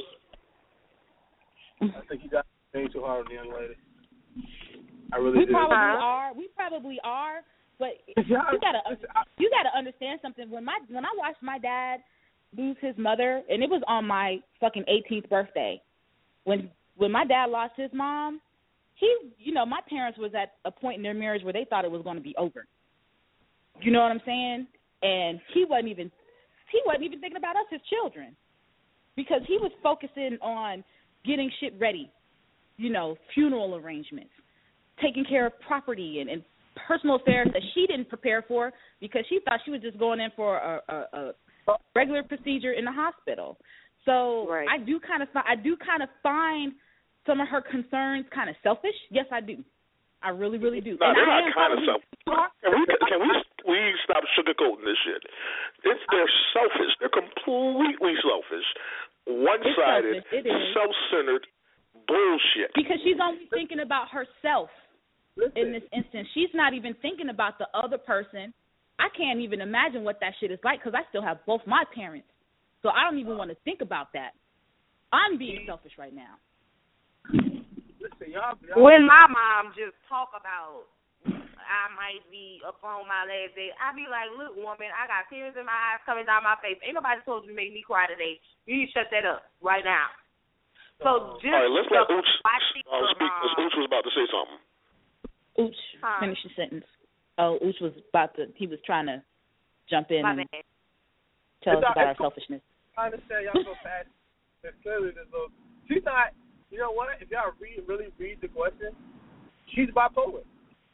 I think you guys are being too hard on the young lady. I really We do. probably Huh? are. We probably are. But Yeah, you gotta I- you gotta understand something. When my when I watched my dad lose his mother, and it was on my fucking eighteenth birthday, when when my dad lost his mom, he you know my parents was at a point in their marriage where they thought it was going to be over. You know what I'm saying? And he wasn't even he wasn't even thinking about us, his children, because he was focusing on getting shit ready. You know, funeral arrangements, taking care of property and, and personal affairs that she didn't prepare for because she thought she was just going in for a, a, a regular procedure in the hospital. So right. I do kind of I do kind of find some of her concerns kind of selfish. Yes, I do. I really, really do. No, and they're I not am kind of probably- selfish. Can we can we we stop sugarcoating this shit? It's they're selfish. They're completely selfish, one-sided, It is. self-centered bullshit. Because she's only thinking about herself Listen, in this instance. She's not even thinking about the other person. I can't even imagine what that shit is like because I still have both my parents. So I don't even want to think about that. I'm being selfish right now. listen, y'all, y'all, When my mom just talk about I might be up on my last day, I be like, look, woman, I got tears in my eyes coming down my face. Ain't nobody told you to make me cry today. You need to shut that up right now. So just All right, let's let Ooch watching uh, your speak because mom- Ooch was about to say something. Ooch, Huh? finish your sentence. Oh, Ooch was about to, he was trying to jump in My and bad. tell us It's about all- our selfishness. I understand y'all so fast. There's clearly this little. She's not. You know what? If y'all read, really read the question, she's bipolar.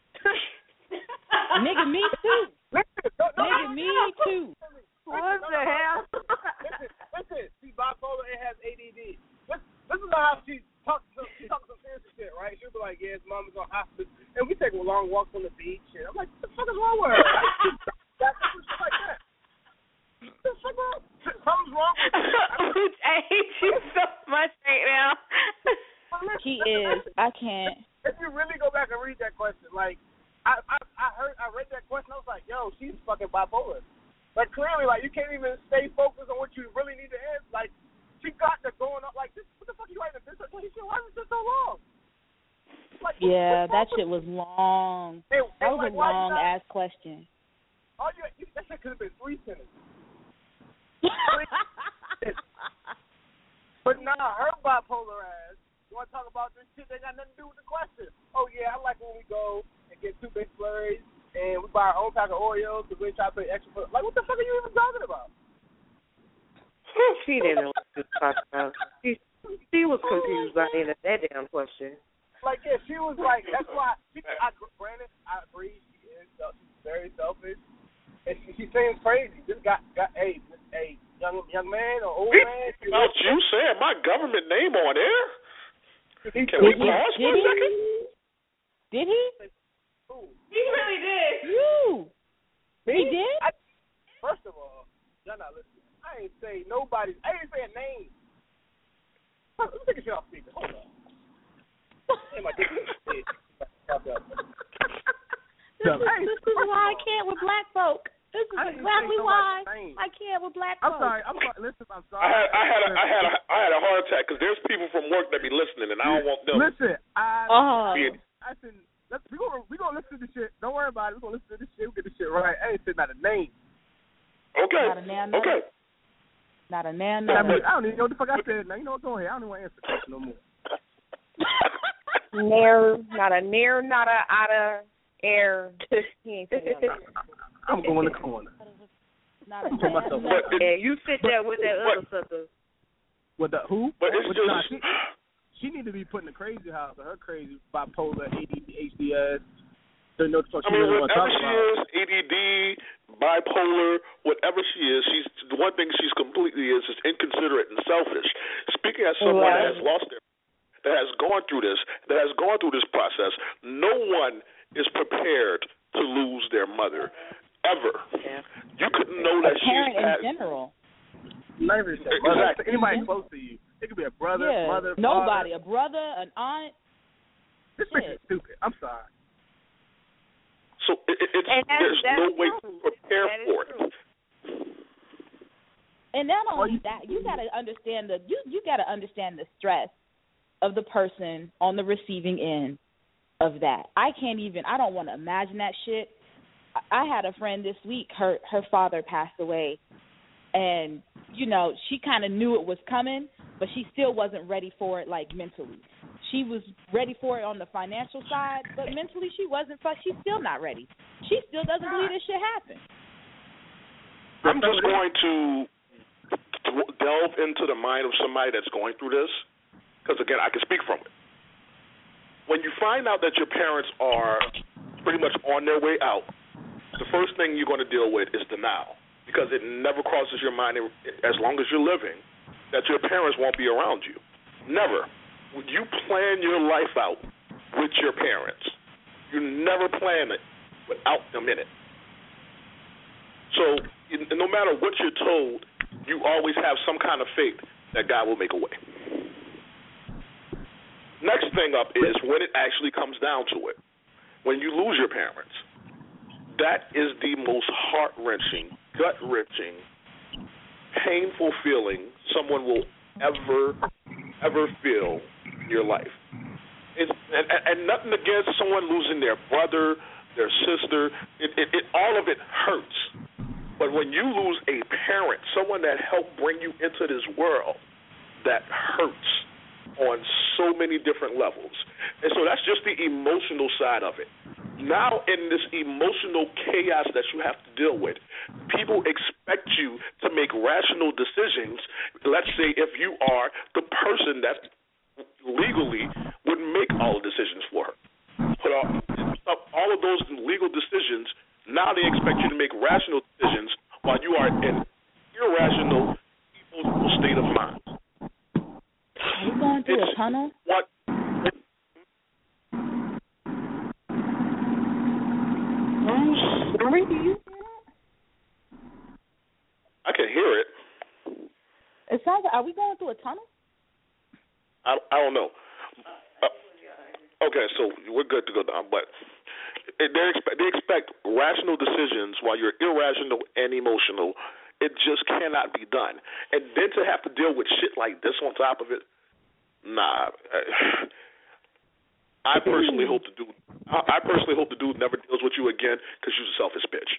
Nigga, me too. Listen, no, no, Nigga, no, me no, no, too. What no, the no, no, hell? Listen, listen. She's bipolar and has A D D. Listen, listen to how she talks. She talks some serious shit, right? She'll be like, "Yeah, his mama's on hospice," and we take long walks on the beach. And I'm like, "What the fuck is wrong with her?" That's shit like that. What the fuck wrong? Something's wrong with her. Ooch, I hate you so much right now. He is. I can't. If you really go back and read that question, like I, I, I heard, I read that question, I was like, yo, she's fucking bipolar. Like clearly, like you can't even stay focused on what you really need to answer. Like she got the going up. Like this, what the fuck are you writing a dissertation? Why is this so long? Like, Yeah, what, that shit was long. Hey, That was like, a why you long not- ass question. All you, you that shit could have been three sentences. But nah, her bipolar ass. You want to talk about this shit? They got nothing to do with the question. Oh yeah, I like when we go and get two big flurries and we buy our own pack of Oreos because we try to pay extra for. Like, what the fuck are you even talking about? She didn't know what she was talking about. She, she was confused by the end of that damn question. Like, yeah, she was like, that's why. She, I, granted, I agree. She is. Uh, she's very selfish, and she, she seems crazy. This got got a a young young man or old man. About you saying my government name on air? Can Did we he? pause for Did a he? second? Did he? He really did. You. Me? He did? I, first of all, y'all not listening. I ain't say nobody. I ain't say a name. Let me take a shit off speaker. Hold on. Hey, my dick is Stop that. This, is, this is why I can't with black folk. This is I didn't exactly say why nobody's name. I can't with black I'm folk. sorry. I'm sorry. Listen, I'm sorry. I had I had a, I had a, I had a heart attack because there's people from work that be listening and I don't want them. Listen, I Oh. being, I said let's we gonna we gonna listen to this shit. Don't worry about it. We gonna listen to this shit. We get this shit right. I ain't sitting out a name. Okay. Not a nan Okay. Not a nan I, mean, I don't even know what the fuck I said. Now you know what? Go ahead. I don't even want to answer the question no more. Nair, not a nair, not a outta air. He ain't saying nothing. I'm going in the corner. Not a I'm putting myself But it, Yeah, you sit there with that but, other sucker. With the who? but it's With just. nah, she, she need to be put in the crazy house. Her crazy bipolar, A D D, H D S. Don't know what the fuck I she mean, really want to whatever talk she about. is, A D D, bipolar, whatever she is, she's the one thing she's completely is is inconsiderate and selfish. Speaking as someone Right. that has lost their, that has gone through this, that has gone through this process, no one is prepared to lose their mother ever. Yeah. You couldn't know that a parent she's had. in general. Not even say brother. Exactly. Anybody close to you. It could be a brother, Yeah. mother, Nobody. father. A brother, an aunt. This bitch is stupid. I'm sorry. So it, it, it's And that's- there's that's no way true. to prepare That is for it. true. And not Oh, only you- that, you gotta understand the you you gotta understand the stress of the person on the receiving end of that. I can't even. I don't want to imagine that shit. I I had a friend this week. Her her father passed away, and you know she kind of knew it was coming, but she still wasn't ready for it, like mentally. She was ready for it on the financial side, but mentally she wasn't. But she's still not ready. She still doesn't believe this shit happened. I'm just going to delve into the mind of somebody that's going through this, because, again, I can speak from it. When you find out that your parents are pretty much on their way out, the first thing you're going to deal with is denial, because it never crosses your mind, as long as you're living, that your parents won't be around you. Never. When you plan your life out with your parents, you never plan it without them in it. So no matter what you're told, you always have some kind of faith that God will make a way. Next thing up is when it actually comes down to it. When you lose your parents, that is the most heart-wrenching, gut-wrenching, painful feeling someone will ever, ever feel in your life. It's, and, and nothing against someone losing their brother, their sister. It, it, it, all of it hurts. But when you lose a parent, someone that helped bring you into this world, that hurts on so many different levels. And so that's just the emotional side of it. Now in this emotional chaos that you have to deal with, people expect you to make rational decisions. Let's say if you are the person that legally would make all the decisions for her. Put all, all of those legal decisions, now they expect you to make rational decisions while you are in irrational, emotional state of mind. Are we going through It's a tunnel? What? I can hear it. It sounds like, are we going through a tunnel? I, I don't know. Uh, okay, so we're good to go down, but they expect, they expect rational decisions while you're irrational and emotional. It just cannot be done. And then to have to deal with shit like this on top of it, nah. I personally hope the dude. I personally hope the dude never deals with you again because you're a selfish bitch.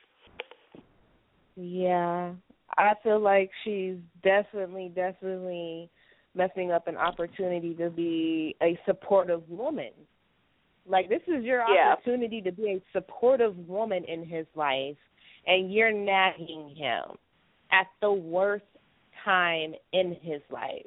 Yeah, I feel like she's definitely, definitely messing up an opportunity to be a supportive woman. Like, this is your Yeah. opportunity to be a supportive woman in his life, and you're nagging him at the worst time in his life.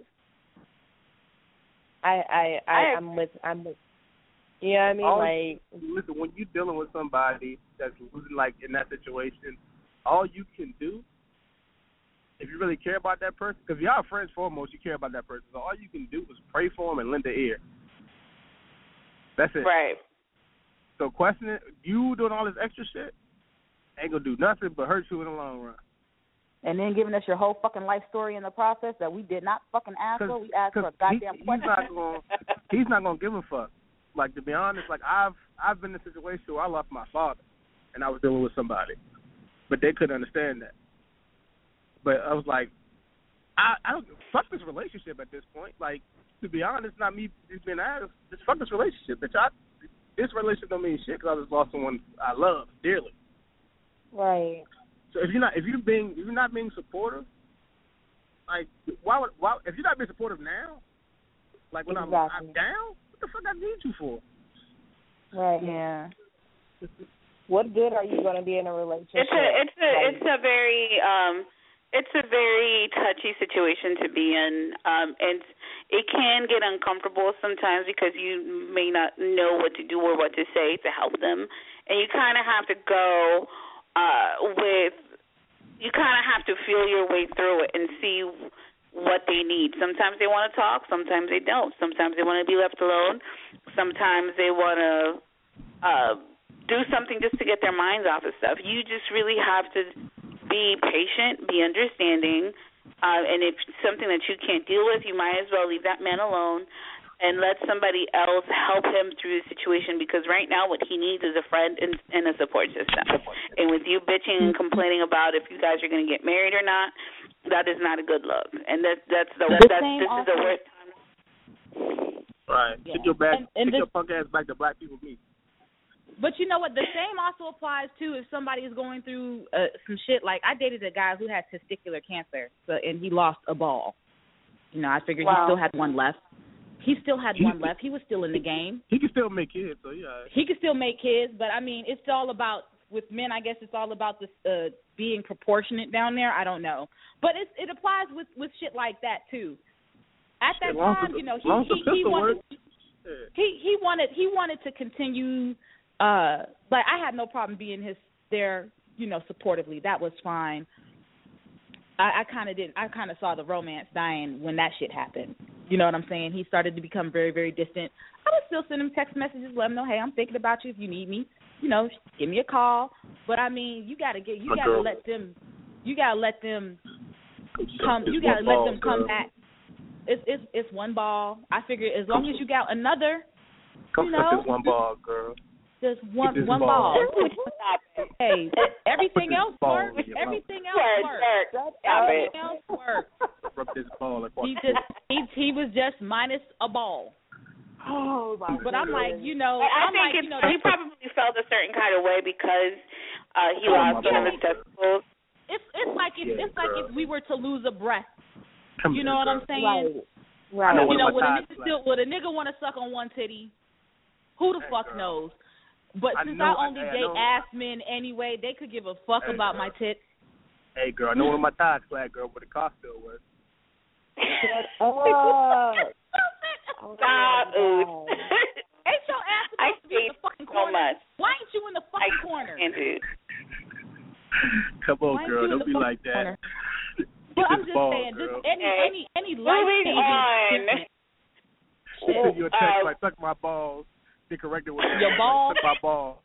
I, I, I, I- I'm with, I'm with. You know what I mean? All- like, Listen, when you're dealing with somebody that's losing, like in that situation, all you can do, if you really care about that person, because y'all friends foremost, you care about that person. So all you can do is pray for them and lend an ear. That's it. Right. So questioning you doing all this extra shit ain't gonna do nothing but hurt you in the long run. And then giving us your whole fucking life story in the process that we did not fucking ask for. We asked for a goddamn he, he's question. not gonna he's not gonna give a fuck. Like, to be honest, like I've I've been in a situation where I lost my father and I was dealing with somebody, but they couldn't understand that. But I was like, I I don't fuck this relationship at this point. Like, to be honest, not me just being honest, just fuck this relationship, bitch. I this relationship don't mean shit because I just lost someone I love dearly. Right. So if you're not if you're being if you're not being supportive, like why would why if you're not being supportive now, like when exactly. I'm I'm down, what the fuck I need you for? Right. Yeah. What good are you going to be in a relationship? It's a it's a like, it's a very um it's a very touchy situation to be in. Um and it can get uncomfortable sometimes because you may not know what to do or what to say to help them. And you kind of have to go uh with you kind of have to feel your way through it and see what they need. Sometimes they want to talk, sometimes they don't. Sometimes they want to be left alone. Sometimes they want to uh, do something just to get their minds off of stuff. You just really have to be patient, be understanding, uh, and if it's something that you can't deal with, you might as well leave that man alone and let somebody else help him through the situation, because right now what he needs is a friend and, and a support system. And with you bitching and complaining about if you guys are going to get married or not, that is not a good look, and that that's the, the that's same this also, is the worst time. Right. Yeah. Get your back, and, and get this, your punk ass back to black people meet. But you know what? The same also applies too if somebody is going through uh, some shit. Like I dated a guy who had testicular cancer, so, and he lost a ball. You know, I figured wow. he still had one left. He still had one left. He was still in the game. He can still make kids, so yeah. He can still make kids, but I mean, it's all about. With men, I guess it's all about this uh, being proportionate down there. I don't know, but it it applies with, with shit like that too. At that yeah, time, you know, he he, he, he wanted yeah. he he wanted he wanted to continue. Uh, like I had no problem being his there, you know, supportively. That was fine. I, I kind of didn't. I kind of saw the romance dying when that shit happened. You know what I'm saying? He started to become very, very distant. I would still send him text messages, let him know, hey, I'm thinking about you if you need me. You know, give me a call. But I mean, you gotta get, you My gotta girl. let them, you gotta let them come. It's You gotta one let ball, them come girl. back. It's it's it's one ball. I figure as long as you got another, Come you suck know, this one ball, girl. just one this one ball. ball. Hey, everything this else ball works. in your mouth. Everything else works. Everything else works. Rub this ball like what? He just he he was just minus a ball. Oh my But I'm like, you know, I I'm think like, it's, you know, he probably felt a certain kind of way because uh, he Oh, lost my one of God. his testicles. it's it's like if Yeah, it's like girl. if we were to lose a breath. Come You here, know what girl. I'm saying? Right. I know You one know, of my would a thighs nigga flat. still would a nigga want to suck on one titty? Who the Hey, fuck girl. knows? But I since know- I only I- I date know- ass men anyway, they could give a fuck Hey, about girl. my tits. Hey, girl, I know one of my thighs flat, girl, but the car still works. Oh. Stop, Oh, Ooh. Ain't your ass I supposed to be in hate the fucking so corner? much. Why ain't you in the I fucking corner? can't do it. Come on, Why ain't girl, you in don't the be fucking like that. corner? Get But I'm this just ball, saying, girl. just any Hey, any any moving life changing on. experience. I'll send you a text Uh, like, suck my balls. They correct it with Your balls? Suck my balls.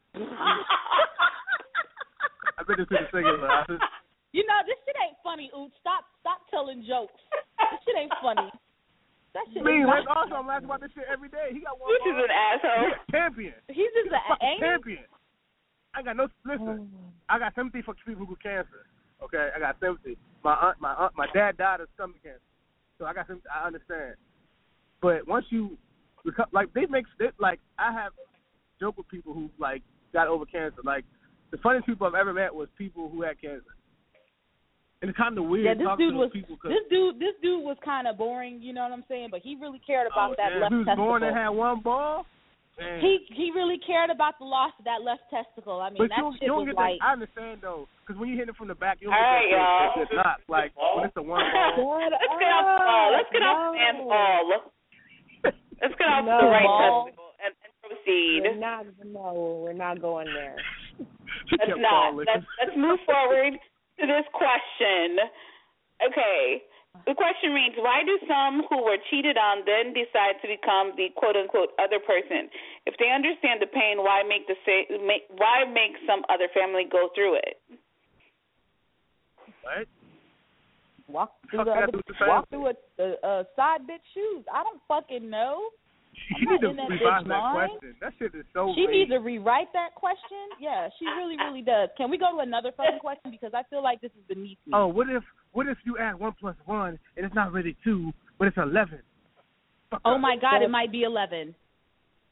I bet this is a singular. I said, You know, this shit ain't funny, Ooch. Stop stop telling jokes. This shit ain't funny. That shit me, is that's not. awesome. I'm laughing about this shit every day. He got one This is ball. an asshole. He's a champion. He's just He's a a fucking ain't he? champion. I got no listen. I got sympathy for people who get cancer. Okay, I got sympathy. My aunt, my aunt, my dad died of stomach cancer, so I got sympathy. I understand. But once you, reco- like, they make it like I have joke with people who like got over cancer. Like the funniest people I've ever met was people who had cancer. And it's kind of weird Yeah, this talking dude to was people. Cause, this dude this dude was kind of boring. You know what I'm saying? But he really cared about oh, that damn, left he was testicle. born and had one ball. Man. He he really cared about the loss of that left testicle. I mean, But that you, shit you don't was get like. that. I understand though, because when you hit it from the back, you don't All get right, that y'all. shit. It's not like when it's the one ball. Let's get off the ball. Let's get off the man's ball. Let's get off No the right ball. testicle and, and proceed. We're not. No, we're not going there. Let's Kept not. balling. Let's let's move forward to this question. Okay. The question reads, why do some who were cheated on then decide to become the quote-unquote other person? If they understand the pain, why make the sa- make, why make some other family go through it? Right? Walk through Fuck the that other, dude to walk say. through a, a, a side bitch shoes. I don't fucking know. You I'm need to not in that revise bitch that mind. question. That shit is so. She vague. needs to rewrite that question. Yeah, she really, really does. Can we go to another fucking question because I feel like this is beneath me. Oh, what if what if you add one plus one and it's not really two, but it's eleven? Fuck Oh up. my God, it might be eleven.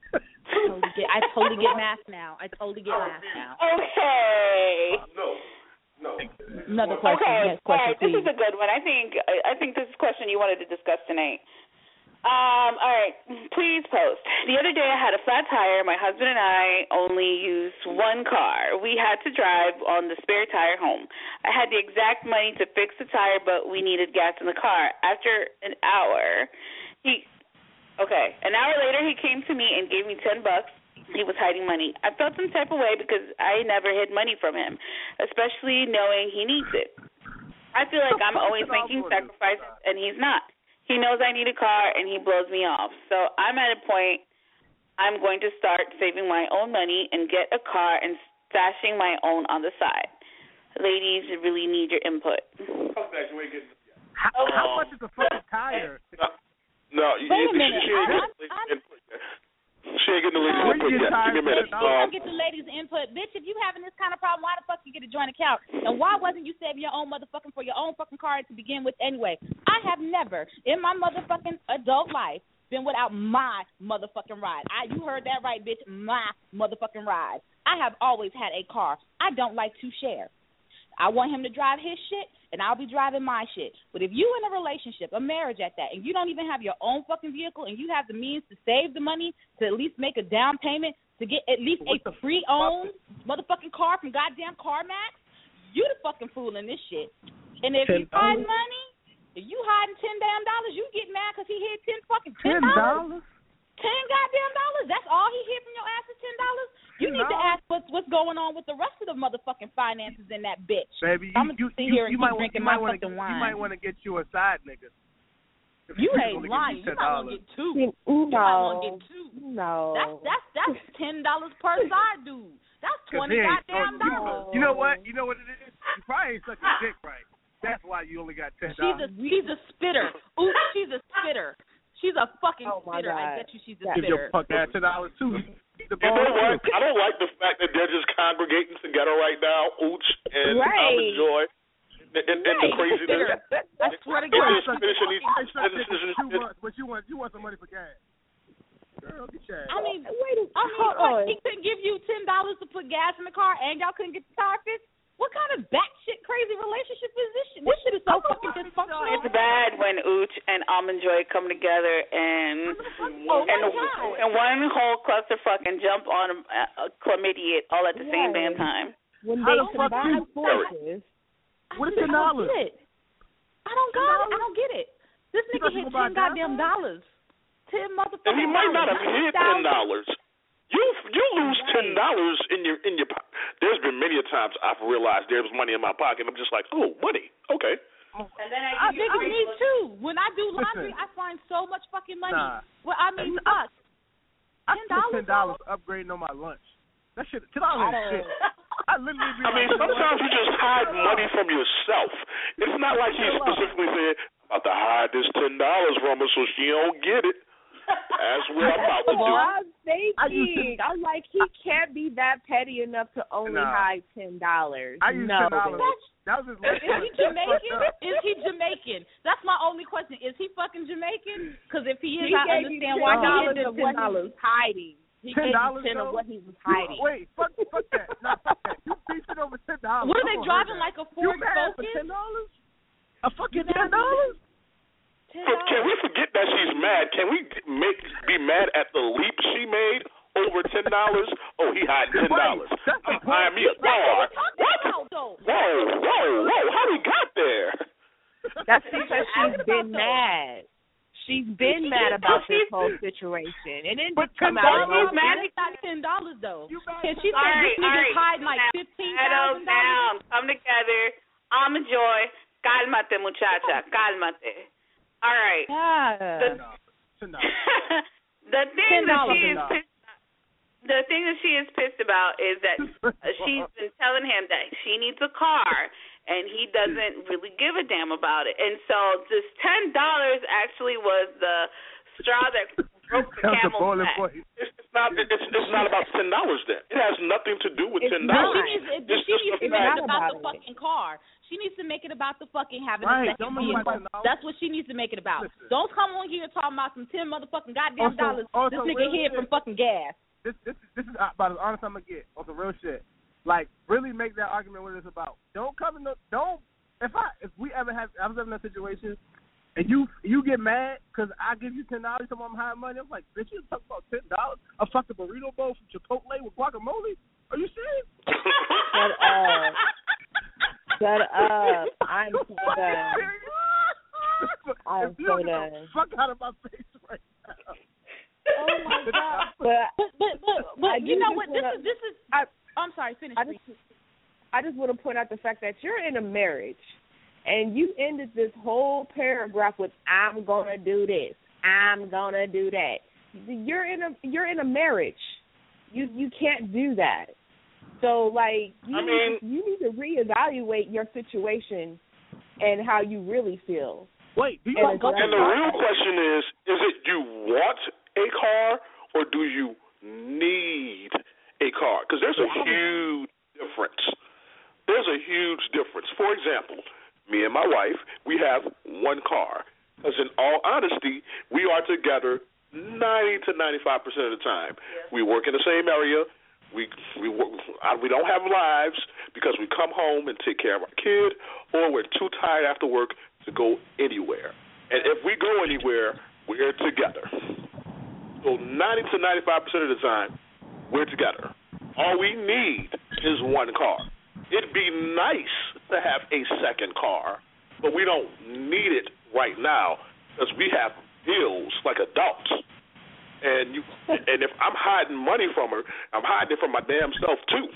totally get, I totally get math now. I totally get math now. Okay. No. No. Another question. Okay. Yes, question, all right. please. This is a good one. I think I think this is a question you wanted to discuss tonight. Um, all right, please post. The other day I had a flat tire. My husband and I only used one car. We had to drive on the spare tire home. I had the exact money to fix the tire, but we needed gas in the car. After an hour, he, okay, an hour later he came to me and gave me ten bucks. He was hiding money. I felt some type of way because I never hid money from him, especially knowing he needs it. I feel like I'm always making sacrifices, and he's not. He knows I need a car, and he blows me off. So I'm at a point I'm going to start saving my own money and get a car and stashing my own on the side. Ladies, really need your input. How, Oh. how much is a fucking tire? No, you, Wait a you, minute. she ain't I'm- getting I'm- the input yet. She ain't getting the ladies' Where input you yet. get Give me a minute. tired, You Um, don't get the ladies' input. Bitch, if you having this kind of problem, why the fuck you get a joint account? And why wasn't you saving your own motherfucking for your own fucking car to begin with anyway? I have never in my motherfucking adult life been without my motherfucking ride. I you heard that right, bitch, my motherfucking ride. I have always had a car. I don't like to share. I want him to drive his shit, and I'll be driving my shit. But if you in a relationship, a marriage at that, and you don't even have your own fucking vehicle, and you have the means to save the money to at least make a down payment to get at least a pre-owned motherfucking car from goddamn CarMax, you the fucking fool in this shit. And if you hide money, if you hiding ten damn dollars, you get mad because he hid ten fucking ten dollars. Ten goddamn dollars. That's all he hid from your ass is ten dollars. You need to ask what's what's going on with the rest of the motherfucking finances in that bitch. Baby, I'm you, gonna sit you, here and you keep might, drinking you my might wanna, fucking You wine. might want to get you a side nigga. You He's ain't gonna give lying. You you might want to get two. You No. might want to get two. No. That's that's that's ten dollars per side, dude. That's 'Cause twenty he ain't- goddamn you, dollars. you know what? You know what it is? You probably ain't sucking dick right. That's why you only got ten She's a dollars. she's a spitter. Ooh, she's a spitter. She's a fucking Oh, my spitter. I God. bet you she's a Give your spitter. punk ass ten dollars too. The You know what? I don't like the fact that they're just congregating together right now, Ooch and Right. Almond Joy, and, and, and the Right. craziness. I swear to They're God. just finishing these Hey, son, decisions. you want, but you want you want some money for gas. Girl, get your ass. I mean, Wait, I mean, hold what, on. he couldn't give you ten dollars to put gas in the car, and y'all couldn't get the tire fixed. What kind of batshit crazy relationship is this shit? This shit is so fucking dysfunctional. It's bad when Ooch and Almond Joy come together and Oh my and, God. and one whole clusterfuck and jump on a, a chlamydia all at the same Right. damn time. When How they the fuck combine you- forces, What is I ten don't dollars? get it. I don't got it. I don't get it. This You nigga thought you hit gonna buy ten gas goddamn for it? dollars. Ten motherfucking And he might not have hit ten dollars. You you lose ten dollars in your in your pocket. There's been many a times I've realized there's money in my pocket. I'm just like, oh, money, okay. And then I I give nigga, you me too. When I do laundry, Listen. I find so much fucking money. Nah. Well, I mean, I- fuck. I ten spent dollars. ten dollars upgrading on my lunch. That shit, ten dollars ain't shit. I literally be I mean, like, you know what? sometimes you just hide money from yourself. It's not like he specifically said, I'm about to hide this ten dollars from her so she don't get it. That's what I'm about to do. I'm I used to- thinking, I'm like, he can't be that petty enough to only Nah. hide ten dollars. I used no, ten dollars. bitch. That was his Is he lunch. Jamaican? Is he Jamaican? That's my only question. Is he fucking Jamaican? Because if he is, He I gave you understand ten why he dollars hid of the what ten he was hiding. He ten gave you dollars ten though? of what he was hiding. Wait, fuck, fuck that. No, fuck that. You beefing over ten dollars. What are they driving like a Ford You mad for Focus? ten dollars? A fucking You ten mad for dollars? But can we forget that she's mad? Can we make be mad at the leap she made over ten dollars? Oh, he hiding ten dollars. That's the I'm buying me a That's what car. we're talking about, though. Whoa, whoa, whoa! How we got there? That's because she's been mad. She's been mad about this whole situation. It didn't But just come ten out of She's dollars? nowhere. mad at ten dollars though. You mad Can for she All say right, this all nigga's right. hiding like fifteen Settle thousand dollars? down. Come together. Almond Joy, cálmate, muchacha, cálmate. All right. Yeah. The, ten dollars. the thing that $10. she is pissed, the thing that she is pissed about is that uh, she's been telling him that she needs a car, and he doesn't really give a damn about it. And so this ten dollars actually was the straw that broke the That's a camel's boiling back. point. It's, it's not. It's, it's not about ten dollars. Then it has nothing to do with It's ten No, dollars. she needs, it, It's she just needs the to make fact. it about the about it. fucking car. She needs to make it about the fucking having Right, a second don't make it vehicle. about ten dollars. That's what she needs to make it about. Listen. Don't come on here talking about some ten motherfucking goddamn Also- dollars. also this nigga real hid shit. from fucking gas. this this this is about as honest I'm gonna get on some real shit. Like, really make that argument what it's about. Don't come in the don't. If I if we ever have I was ever in a situation and you you get mad because I give you ten dollars, I'm high money. I'm like, bitch, you talk about ten dollars? A fucking burrito bowl from Chipotle with guacamole? Are you serious? Shut up. Shut up. I'm so done. I'm so done. Fuck out of my face right now. Oh my god! But but but but, but I you do know just what? This wanna, is this is. I, I'm sorry. Finish. I just I just want to point out the fact that you're in a marriage, and you ended this whole paragraph with "I'm gonna do this, I'm gonna do that." You're in a you're in a marriage. You you can't do that. So like you I need mean, to, you need to reevaluate your situation and how you really feel. Wait, do you and, go and the real question is, is it you want a car or do you need a car? Because there's a huge difference. There's a huge difference. For example, me and my wife, we have one car. Because in all honesty, we are together ninety to ninety-five percent of the time. Yeah. We work in the same area. We we work, we don't have lives because we come home and take care of our kid, or we're too tired after work to go anywhere. And if we go anywhere, we're together. So ninety to ninety-five percent of the time, we're together. All we need is one car. It'd be nice to have a second car, but we don't need it right now because we have bills like adults. And you, and if I'm hiding money from her, I'm hiding it from my damn self too.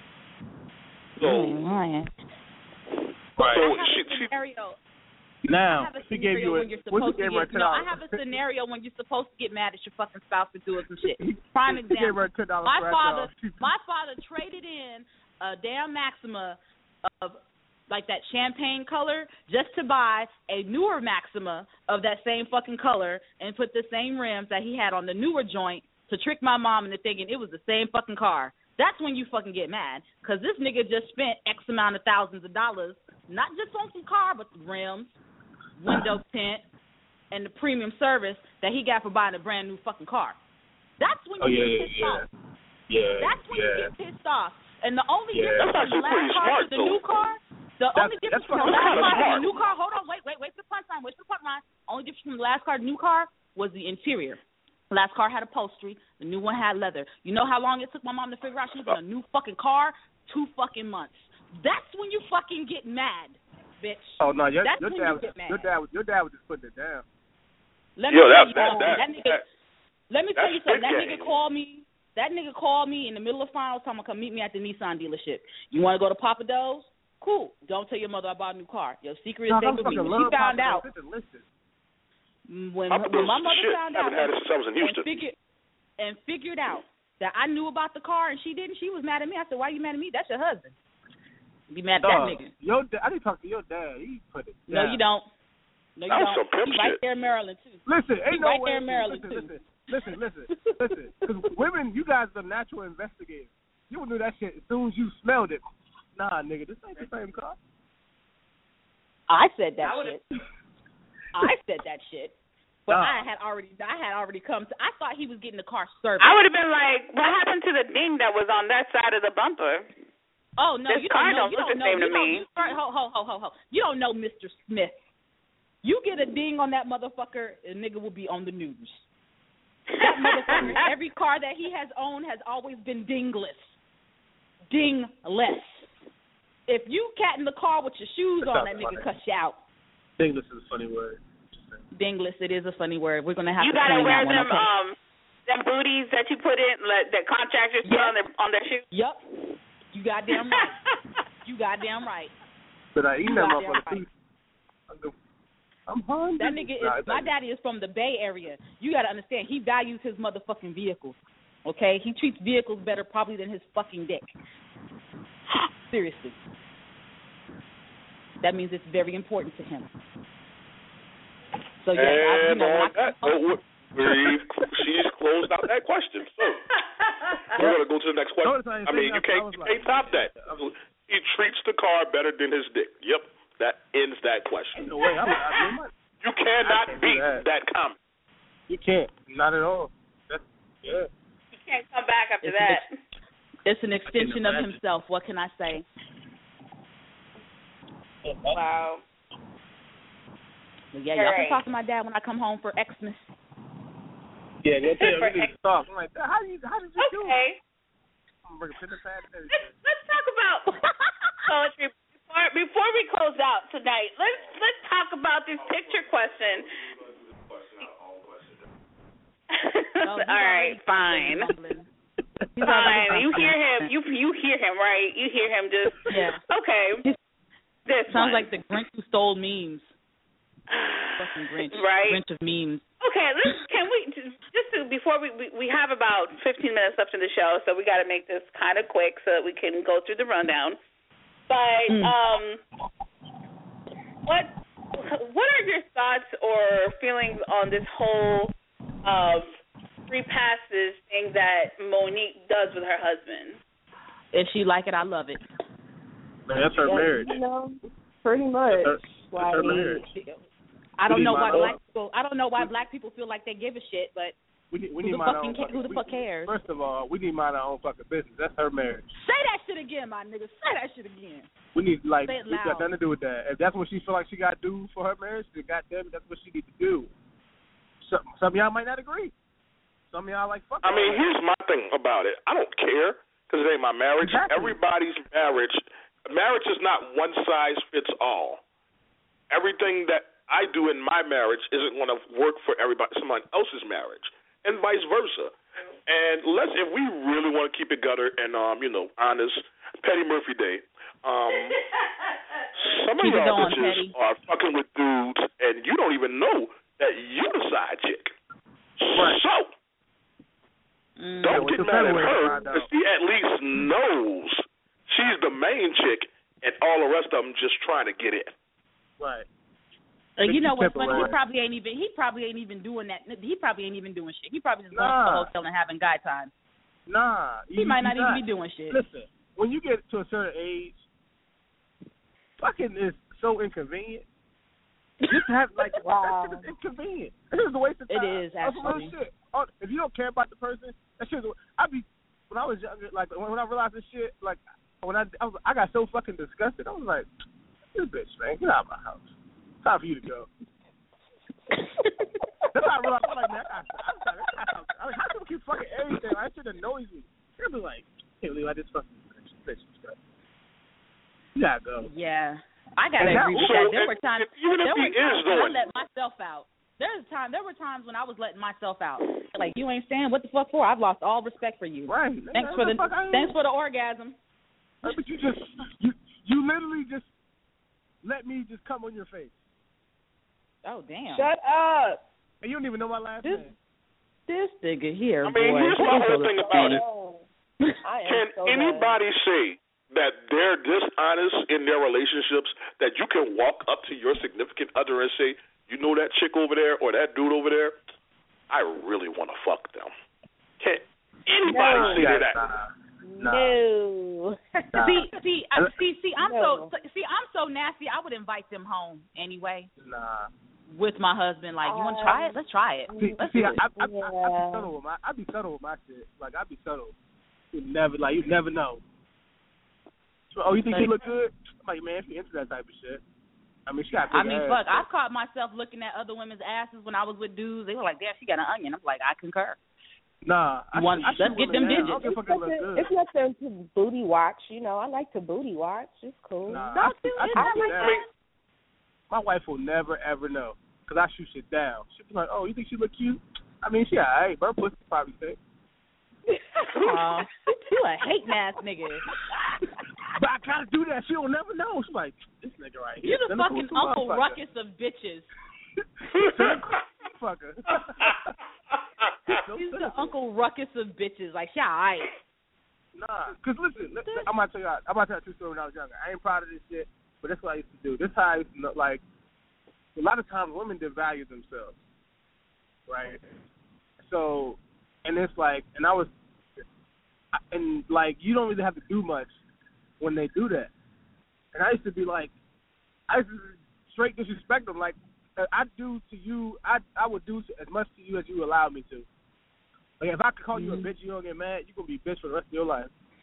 So, right. Right. So I have she, a scenario. Now, I have a she gave you a, when you're supposed to get, her no, I have a scenario when you're supposed to get mad at your fucking spouse for doing some shit. Prime example. Gave her ten dollars my father, off. my father traded in a damn Maxima of like that champagne color just to buy a newer Maxima of that same fucking color and put the same rims that he had on the newer joint to trick my mom into thinking it was the same fucking car. That's when you fucking get mad because this nigga just spent X amount of thousands of dollars, not just on some car, but the rims, window tint, and the premium service that he got for buying a brand new fucking car. That's when you oh, yeah, get yeah, pissed yeah. off. Yeah, That's when yeah. you get pissed off. And the only Yeah. difference That's from the actually last pretty car smart, to the though. new car, the That's- only difference that's from the fucking last kinda car to smart. the new car, hold on, wait, wait, wait for the punchline, wait for the punchline. Only difference from the last car to the new car was the interior. Last car had upholstery, the new one had leather. You know how long it took my mom to figure out she was in a new fucking car? Two fucking months. That's when you fucking get mad, bitch. Oh no, your, That's your when dad you was get mad. your dad was your dad was just putting it down. Let Yo, me that- tell you that- something. that- That nigga, that- let me tell that's you something. That thick nigga game. called me. That nigga called me in the middle of finals time to come meet me at the Nissan dealership. You want to go to Papa Do's? Cool. Don't tell your mother I bought a new car. Your secret is No, safe I with me. fucking When she love found Papa out, Do's. It's delicious. when, Papa when Do's my is mother shit. found I out haven't had it since I was in and Houston. figured and figured out that I knew about the car and she didn't, she was mad at me. I said, "Why you mad at me? That's your husband. Be mad at that Dog, nigga." Your da- I need to talk to your dad. He put it No, down. you don't. No, you That was don't. some pimp He right shit. there in Maryland too. Listen, ain't He no right way. there in Maryland listen, too. listen, listen, listen, listen. Because women, you guys are natural investigators. You would do that shit as soon as you smelled it. Nah, nigga, this ain't the same car. I said that I would've- shit. I said that shit. But Nah. I had already, I had already come to. I thought he was getting the car serviced. I would have been like, what happened to the ding that was on that side of the bumper? Oh no, This you car don't know. don't You look don't the know. same You to don't, me. you, sorry, ho, ho, ho, ho, ho. You don't know Mister Smith. You get a ding on that motherfucker, a nigga will be on the news. That motherfucker, every car that he has owned has always been dingless. Dingless. If you cat in the car with your shoes That on, sounds that nigga funny. cuss you out. Dingless is a funny word. Dingless, it is a funny word. We're gonna have You to gotta coin wear that one, them okay? um them booties that you put in like, that contractors put Yes. on their on their shoes. Yup. You goddamn right. You goddamn right. But I eat You that goddamn motherfucker right. too. I'm go- I'm hungry. That nigga is, Nah, it's my like- daddy is from the Bay Area. You got to understand, he values his motherfucking vehicles, okay? He treats vehicles better probably than his fucking dick. Seriously. That means it's very important to him. So, yes, I, you And know, when on I, that note, we've, she's closed out that question. So we're going to go to the next question. Notice I ain't I mean, saying you nothing. I can't, was you like, can't top that. He treats the car better than his dick. Yep, that ends that Ain't question. no way. I, I, I, my, You cannot I can't do beat that. that comment. you can't. Not at all. That's, yeah. can't come back after it's that. An ex- it's an extension of himself. What can I say? Wow. But yeah, y'all can talk to my dad when I come home for Xmas. Yeah, they'll tell you we need to talk. I'm like, how do you? How did you okay. do it? I'm bringing pen and pad and everything. Let's, let's talk about poetry before before we close out tonight. Let's let's talk about this picture question. No, All right, fine. Fine. You hear him. You you hear him, right? You hear him just. Yeah. Okay. This sounds one. like the Grinch who stole memes. Fucking Grinch. Right. Grinch of memes. Okay, let's, can we just, just to, before we, we we have about fifteen minutes left in the show, so we got to make this kind of quick so that we can go through the rundown. But Mm. um, what what are your thoughts or feelings on this whole uh, free passes thing that Monique does with her husband? If she like it, I love it. Man, that's her Yeah, marriage. You know, pretty much. That's her, that's her marriage. I don't We know need why my black own- people. I don't know why black people feel like they give a shit, but We need, we who need the mind fucking our own ca- who the we- fuck cares? First of all, we need mind our own fucking business. That's her marriage. Say that shit again, my nigga. Say that shit again. We need like Say it we got loud. nothing to do with that. If that's what she feel like she got to do for her marriage, then goddamn it, that's what she need to do. Some some of y'all might not agree. Some of y'all like fuck. I mean, that. here's my thing about it. I don't care because it ain't my marriage. Exactly. Everybody's marriage. Marriage is not one size fits all. Everything that I do in my marriage isn't going to work for everybody, someone else's marriage, and vice versa. And let's, if we really want to keep it gutter and um, you know, honest, Petty Murphy Day. Um, some of Keep it y'all going, bitches Petty. are fucking with dudes, and you don't even know that you the side chick. Right. So Mm. don't Yeah, get what's the mad at better way to her find because out? she at least knows she's the main chick, and all the rest of them just trying to get in. Right. Uh, you know what's Temporary. funny? He probably ain't even. He probably ain't even doing that. He probably ain't even doing shit. He probably just going to the Nah. hotel and having guy time. Nah. He you, might you not even be doing shit. Listen, when you get to a certain age, fucking is so inconvenient. Just have like Wow. that shit is inconvenient. It's a waste of It time. is, That's real actually. shit. Oh, if you don't care about the person, that shit. I be when I was younger, like when, when I realized this shit, like when I I, was, I got so fucking disgusted. I was like, this bitch, man, get out of my house. Time for you to go. That's how I realized. I'm like, man, I got, I got, I got, I like, how people keep fucking everything? That shit annoys me. They'll be like, can't believe I just fucking bitch. You gotta go. Yeah, I gotta And that- agree with so that. There if- were times. if- even if there he were is times when I doing let myself out. There's time. There were times when I was letting myself out. Like, you ain't saying what the fuck for? I've lost all respect for you. Right. Thanks for the thanks for the orgasm. Right, but you just you you literally just let me just come on your face. Oh damn. Shut up. And you don't even know my last This- name. This nigga here, I mean, boy. here's my whole thing about it. Oh, I am Can so bad. anybody say that they're dishonest in their relationships, that you can walk up to your significant other and say, you know that chick over there or that dude over there, I really want to fuck them? Can anybody No. say that? Nah. No. Nah. see, see, I, see, see. I'm No. so see. I'm so nasty. I would invite them home anyway Nah. with my husband. Like, you want to try it? Let's try it. See, Let's see do I, it. I, I, I, I be Yeah. subtle with my I be subtle with my shit. Like I be subtle. You never like you never know. So, oh, you think she look good? I'm like, man, she into that type of shit. I mean, she got. I big mean, ass, fuck. but- I've caught myself looking at other women's asses when I was with dudes. They were like, "Damn, she got an onion." I'm like, I concur. Nah. I, You want- I, I let's shoot get women them down. digits. I don't give a It's fuck if it look nothing, good. it's nothing to booty watch, you know. I like to booty watch. It's cool. Nah, Don't I, do I, it. I I shoot like down. I mean, My wife will never ever know because I shoot shit down. She'll be like, "Oh, you think she look cute?" I mean, she alright, but her pussy probably thick. Aw, you a hating ass nigga. But I gotta do that. She'll never know. She's like, "This nigga right here." You the cynical fucking as a Uncle motherfucker. Ruckus of bitches. Fucker. He's the Uncle Ruckus of bitches. Like, yeah, alright. Nah, cause listen, li- I'm about to tell you, I'm about to tell you a true story when I was younger. I ain't proud of this shit, but that's what I used to do. This is how I used to know, like, a lot of times women devalue themselves, right? So, and it's like, and I was, and like, you don't really have to do much when they do that. And I used to be like, I used to straight disrespect them. Like, I do to you, I I would do as much to you as you allow me to. Like if I could call you a bitch, you don't get mad. You're gonna be a bitch for the rest of your life.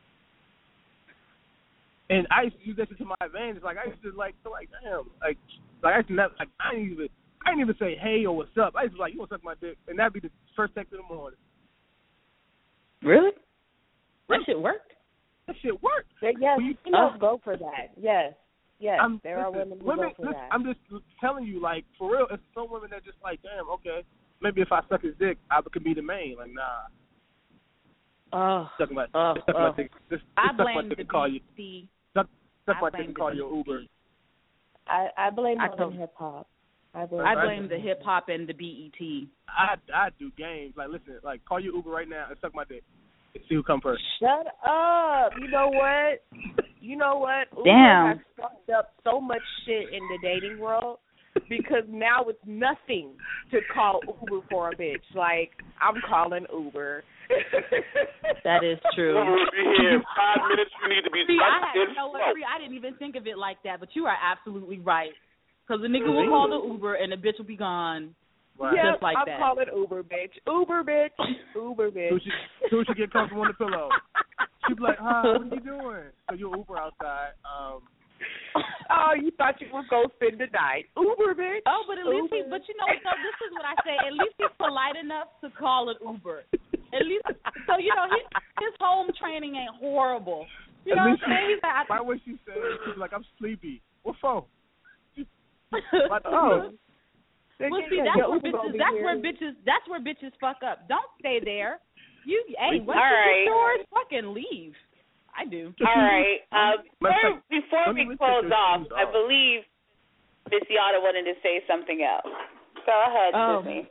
And I used to use that shit to my advantage. Like I used to like, feel like damn, like, like I used to never, like I didn't even, I didn't even say hey or what's up. I used to be like, you wanna suck my dick, and that'd be the first text in the morning. Really? That shit worked. That shit worked. But yes, you, females uh, go for that. Yes, yes, I'm, there listen, are women who women, go for listen, that. I'm just telling you, like for real, it's some women that just like, damn, okay, maybe if I suck his dick, I could be the main. Like nah. Oh, suck my, oh, suck oh. my dick. Just, just I suck blame my dick the and call you. B. Suck, suck I my blame dick and call the you Uber. I I blame I modern hip hop. I blame, I blame the hip hop and the B E T. I I do games like listen, like call you Uber right now and suck my dick. And see who come first. Shut up. You know what? You know what? Uber Damn. has fucked up so much shit in the dating world because now it's nothing to call Uber for a bitch. Like, I'm calling Uber. That is true. Uber will be here in five minutes. You need to be See, I, sucked had, in you know what, smoke. Free, I didn't even think of it like that, but you are absolutely right. Because the nigga will call the Uber and the bitch will be gone. Right. Yep, Just like I'm that. calling Uber, bitch. Uber, bitch. Uber, bitch. Who should, who should get comfortable on the pillow? She'd be like, huh, what are you doing? So you're Uber outside. Um, oh, you thought you was going to spend the night. Uber, bitch. Oh, but at least he, Uber. but you know, so this is what I say. At least he's polite enough to call it Uber. At least, so you know, his, his home training ain't horrible. You know what I'm saying? He's like, why would she say? She's like, I'm sleepy. What for? oh. Well, see, that's yeah, where Uber bitches. be That's here. where bitches. That's where bitches fuck up. Don't stay there. You, hey, once All you right. get yours, fucking leave. I do. All right. Um, before before let we me close take those off, shoes I off. believe Miss Yada wanted to say something else. Go ahead, Oh. Disney.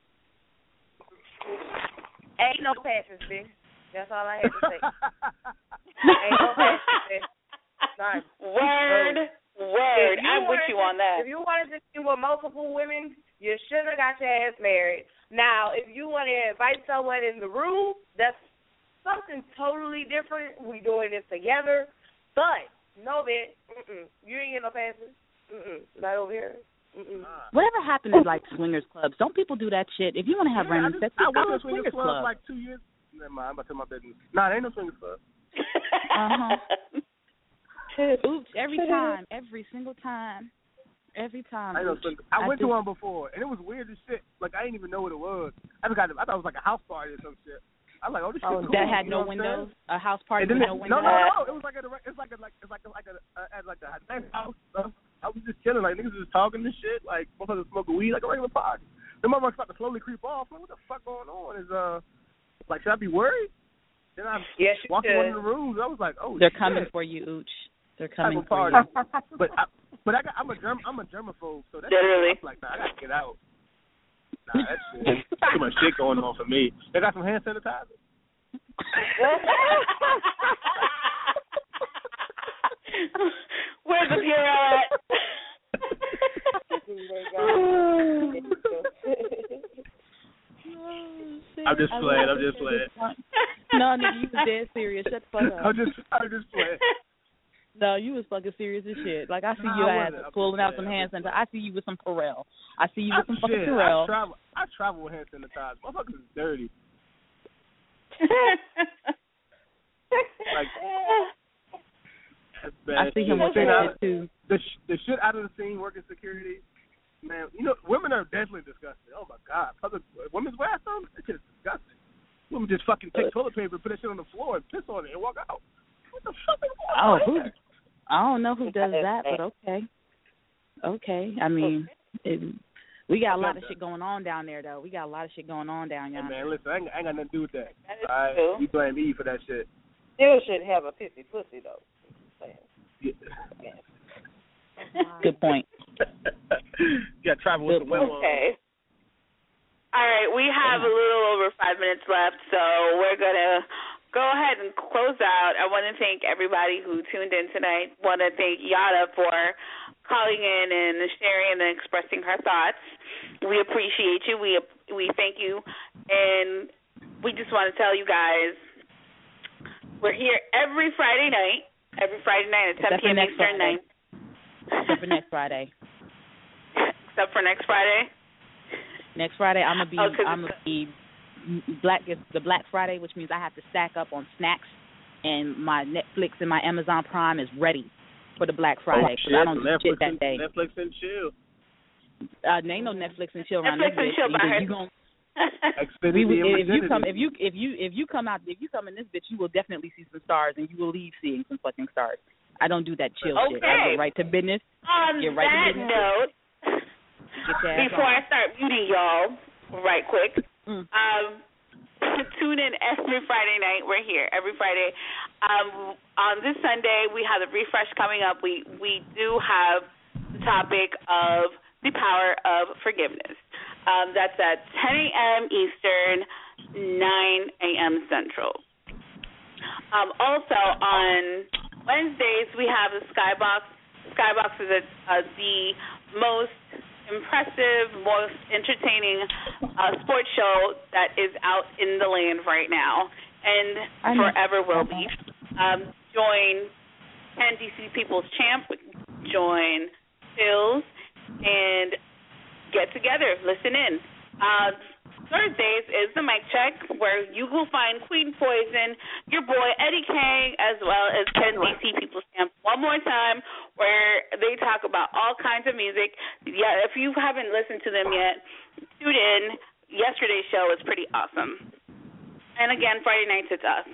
Ain't no passions, bitch. That's all I have to say. Ain't no passions, bitch. None. Word, word. If you I'm with wanted you to- on that. If you wanted to be with multiple women, you should have got your ass married. Now, if you want to invite someone in the room, that's something totally different. We doing this together. But, no, bitch. Mm-mm. You ain't getting no passes. Mm-mm. Not over here. Mm-mm. Whatever happened to like swingers clubs? Don't people do that shit? If you want to have yeah, random I, sex, just, I just go went to to a a swingers swingers club club. like two years. Never mind, I'm about to tell my business. Nah, there ain't no swingers club. Uh-huh. Oops, every time, every single time, every time. I, know, Oops. I went I to just- one before, and it was weird as shit. Like, I didn't even know what it was. I forgot. I thought it was like a house party or some shit. I was like, oh, this shit Oh, cool. that had you no know what I'm saying? windows. A house party And then with it- no windows. no, no, no. It was like a, it's like a, like, it's like a, like a, uh, at like a nice house. Uh, I was just chilling, like niggas was just talking and shit, like motherfuckers smoking weed, like a regular party. The motherfuckers about to slowly creep off. Like, what the fuck going on? Is uh, like, should I be worried? Then I Yes, you walked in one should. of the rooms. I was like, oh, They're shit. coming for you, Ooch. They're Type coming of for party. you. but I, but I got, I'm a germ, I'm a germaphobe, so that's Literally. I'm like, nah, I gotta get out. Nah, that shit, too much shit going on for me. They got some hand sanitizer. Where's the Purell at? I'm just playing. I'm just playing. No, nigga, you was dead serious. Shut the fuck up. I'm just, I'm just playing. No, you was fucking serious as shit. Like, I see Nah, your I ass wasn't. I'm pulling just out some playing. hand sanitizer. I see you with some Purell. I see you I, with some fucking shit, Purell. I travel. I travel with hand sanitizer. Motherfuckers is dirty. Like, that's bad. I see him shit. with See, that now, shit, too. The sh- the shit out of the scene working security. Man, you know, women are definitely disgusting. Oh my god, public women's bathrooms, that shit is disgusting. Women just fucking take toilet paper, put that shit on the floor, and piss on it, and walk out. What the fuck is going Oh, on? who? here? I don't know who does that, but okay. Okay. I mean, it, we got a lot of shit going on down there, though. We got a lot of shit going on down Hey, yonder. man, listen, I ain't, I ain't got nothing to do with that. That is All right, true. you blame me for that shit. Still should have a pissy pussy, though. Yeah. Good point. You got to travel with the women. Okay. All right, we have a little over five minutes left, so we're going to go ahead and close out. I want to thank everybody who tuned in tonight. want to thank Yada for calling in and sharing and expressing her thoughts. We appreciate you. We we thank you. And we just want to tell you guys, we're here every Friday night, every Friday night at seven Except for p.m. next Eastern Friday. night. Except for next Friday. Except for next Friday? Next Friday, I'm gonna be Oh, 'cause I'm gonna it's- be Black is the Black Friday, which means I have to stack up on snacks, and my Netflix and my Amazon Prime is ready for the Black Friday because oh, I don't do Netflix shit that and, day. Netflix and chill. Uh, there ain't no Netflix and chill around Netflix this and bitch. chill by Either her. you gon' Xfinity we, and if you come, Virginity. if you if you if you come out, if you come in this bitch, you will definitely see some stars, and you will leave seeing some fucking stars. I don't do that chill Okay. shit. I get right to business. On Get right to that business. note, Get your ass before on. I start muting y'all, right quick, Mm. um, tune in every Friday night. We're here every Friday. Um, on this Sunday, we have the refresh coming up. We we do have the topic of the power of forgiveness. Um, that's at ten a.m. Eastern, nine a.m. Central. Um, also on Wednesdays, we have the Skybox. Skybox is a, uh, the most impressive, most entertaining uh, sports show that is out in the land right now and forever will be. Um, join ten D C People's Champ, join Phil's, and get together, listen in. Uh, Thursdays is the mic check, where you will find Queen Poison, your boy Eddie Kang, as well as ten D C People's Champ one more time, where they talk about all kinds of music. Yeah, if you haven't listened to them yet, tune in. Yesterday's show was pretty awesome. And again, Friday nights it's us.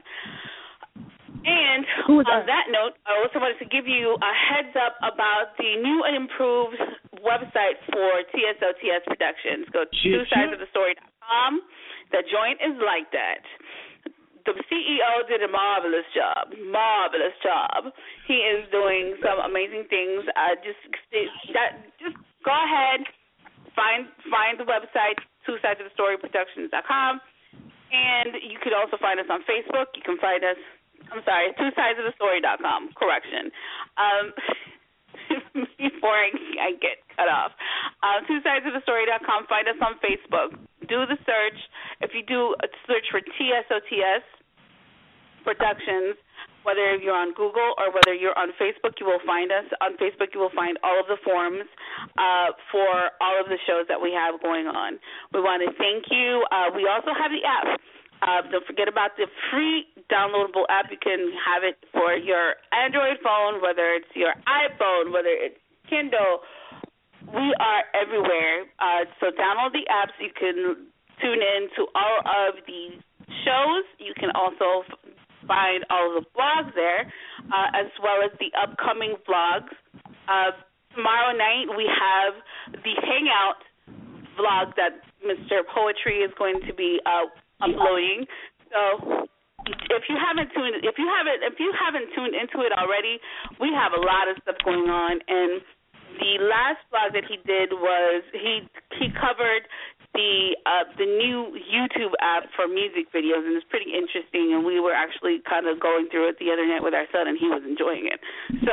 And on that note, I also wanted to give you a heads up about the new and improved website for T S O T S Productions. Go to two sides of the story dot com. The joint is like that. The C E O did a marvelous job. Marvelous job. He is doing some amazing things. Uh, just that, just go ahead, find find the website, two sides of the story productions dot com. And you could also find us on Facebook. You can find us I'm sorry, two sides of the story dot com. Correction. Um, before I, I get cut off. Uh, two sides of the story dot com. Find us on Facebook. Do the search. If you do a search for T S O T S Productions, whether you're on Google or whether you're on Facebook, you will find us. On Facebook, you will find all of the forums uh, for all of the shows that we have going on. We want to thank you. Uh, we also have the app. Uh, don't forget about the free downloadable app. You can have it for your Android phone, whether it's your iPhone, whether it's Kindle. We are everywhere. Uh, so download the app so you can tune in to all of the shows. You can also f- find all of the blogs there, uh, as well as the upcoming vlogs. Uh, tomorrow night we have the Hangout vlog that Mister Poetry is going to be uh, uploading. So if you haven't tuned if you haven't if you haven't tuned into it already, we have a lot of stuff going on. And the last vlog that he did was he he covered the uh, the new YouTube app for music videos, and it's pretty interesting. And we were actually kind of going through it the other night with our son, and he was enjoying it. So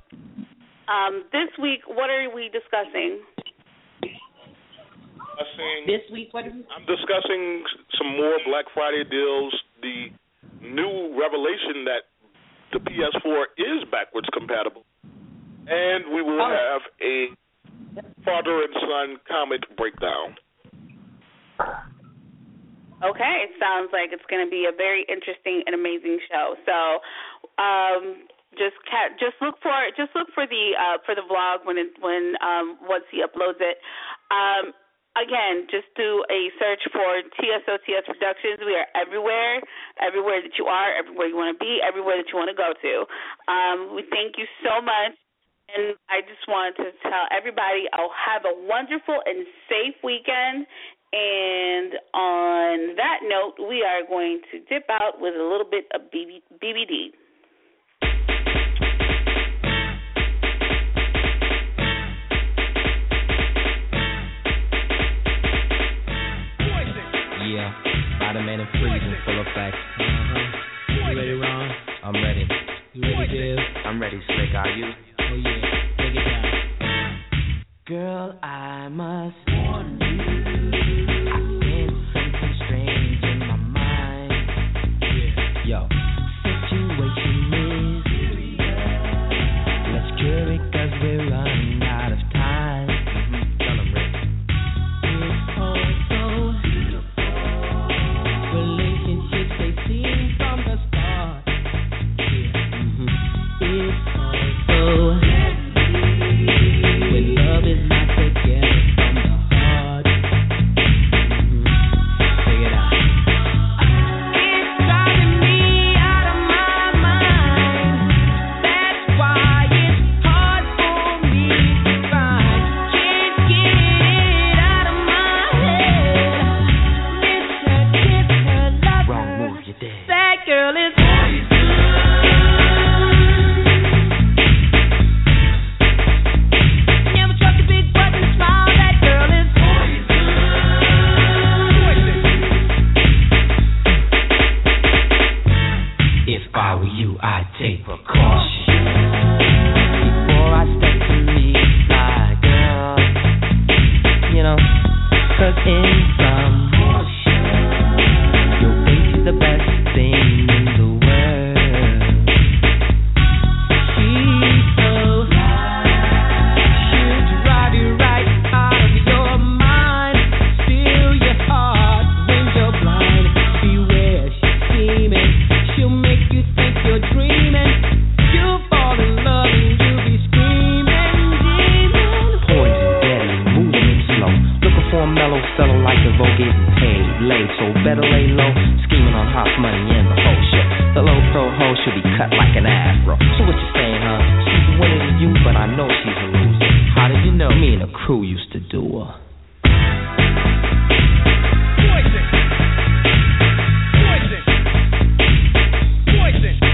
um, this week, what are we discussing? This week, what are we? I'm discussing some more Black Friday deals, the new revelation that the P S four is backwards compatible, and we will oh. have a father and son comic breakdown. Okay, it sounds like it's going to be a very interesting and amazing show. So um, just ca- just look for just look for the uh, for the vlog when it, when um, once he uploads it. Um, Again, just do a search for T S O T S Productions. We are everywhere, everywhere that you are, everywhere you want to be, everywhere that you want to go to. Um, we thank you so much, and I just want to tell everybody, oh, have a wonderful and safe weekend. And on that note, we are going to dip out with a little bit of B B D. Yeah, Spider-Man and freezing, full effect. Uh-huh. You ready, Ron? I'm ready. You ready, Div? I'm ready, Slick. Are you? Oh yeah, take it down. Girl, I must warn you. I sense something strange in my mind. Yeah. Yo, situation is serious. Let's cure it 'cause we're running out of time. Mm-hmm. Tell 'em, Rick. It's all so beautiful. I take precaution before I step to meet my girl. You know, 'cause in some motion, your face is the best thing in the world. She's so fly, she'll drive you right out of your mind, steal your heart when you're blind. Beware, she's scheming, she'll make you think you're dreaming. You'll fall in love and you'll be screaming, demon. Poison, deadly, moving slow. Looking for a mellow fellow like the Vogue getting paid, late, so better lay low. Scheming on hot money and the whole show. The low pro hoe should be cut like an afro. So what you saying, huh? She's winning to you, but I know she's a loser. How did you know? Me and the crew used to do her. Poison. Poison. Poison.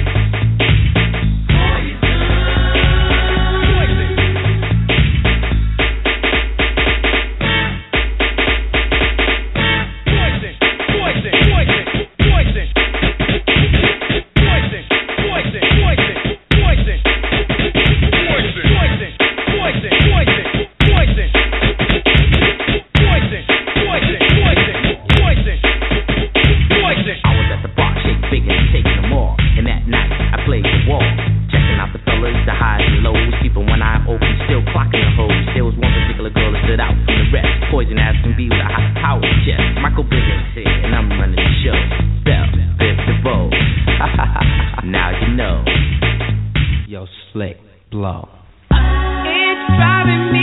Now you know. Yo, Slick Blow. It's driving me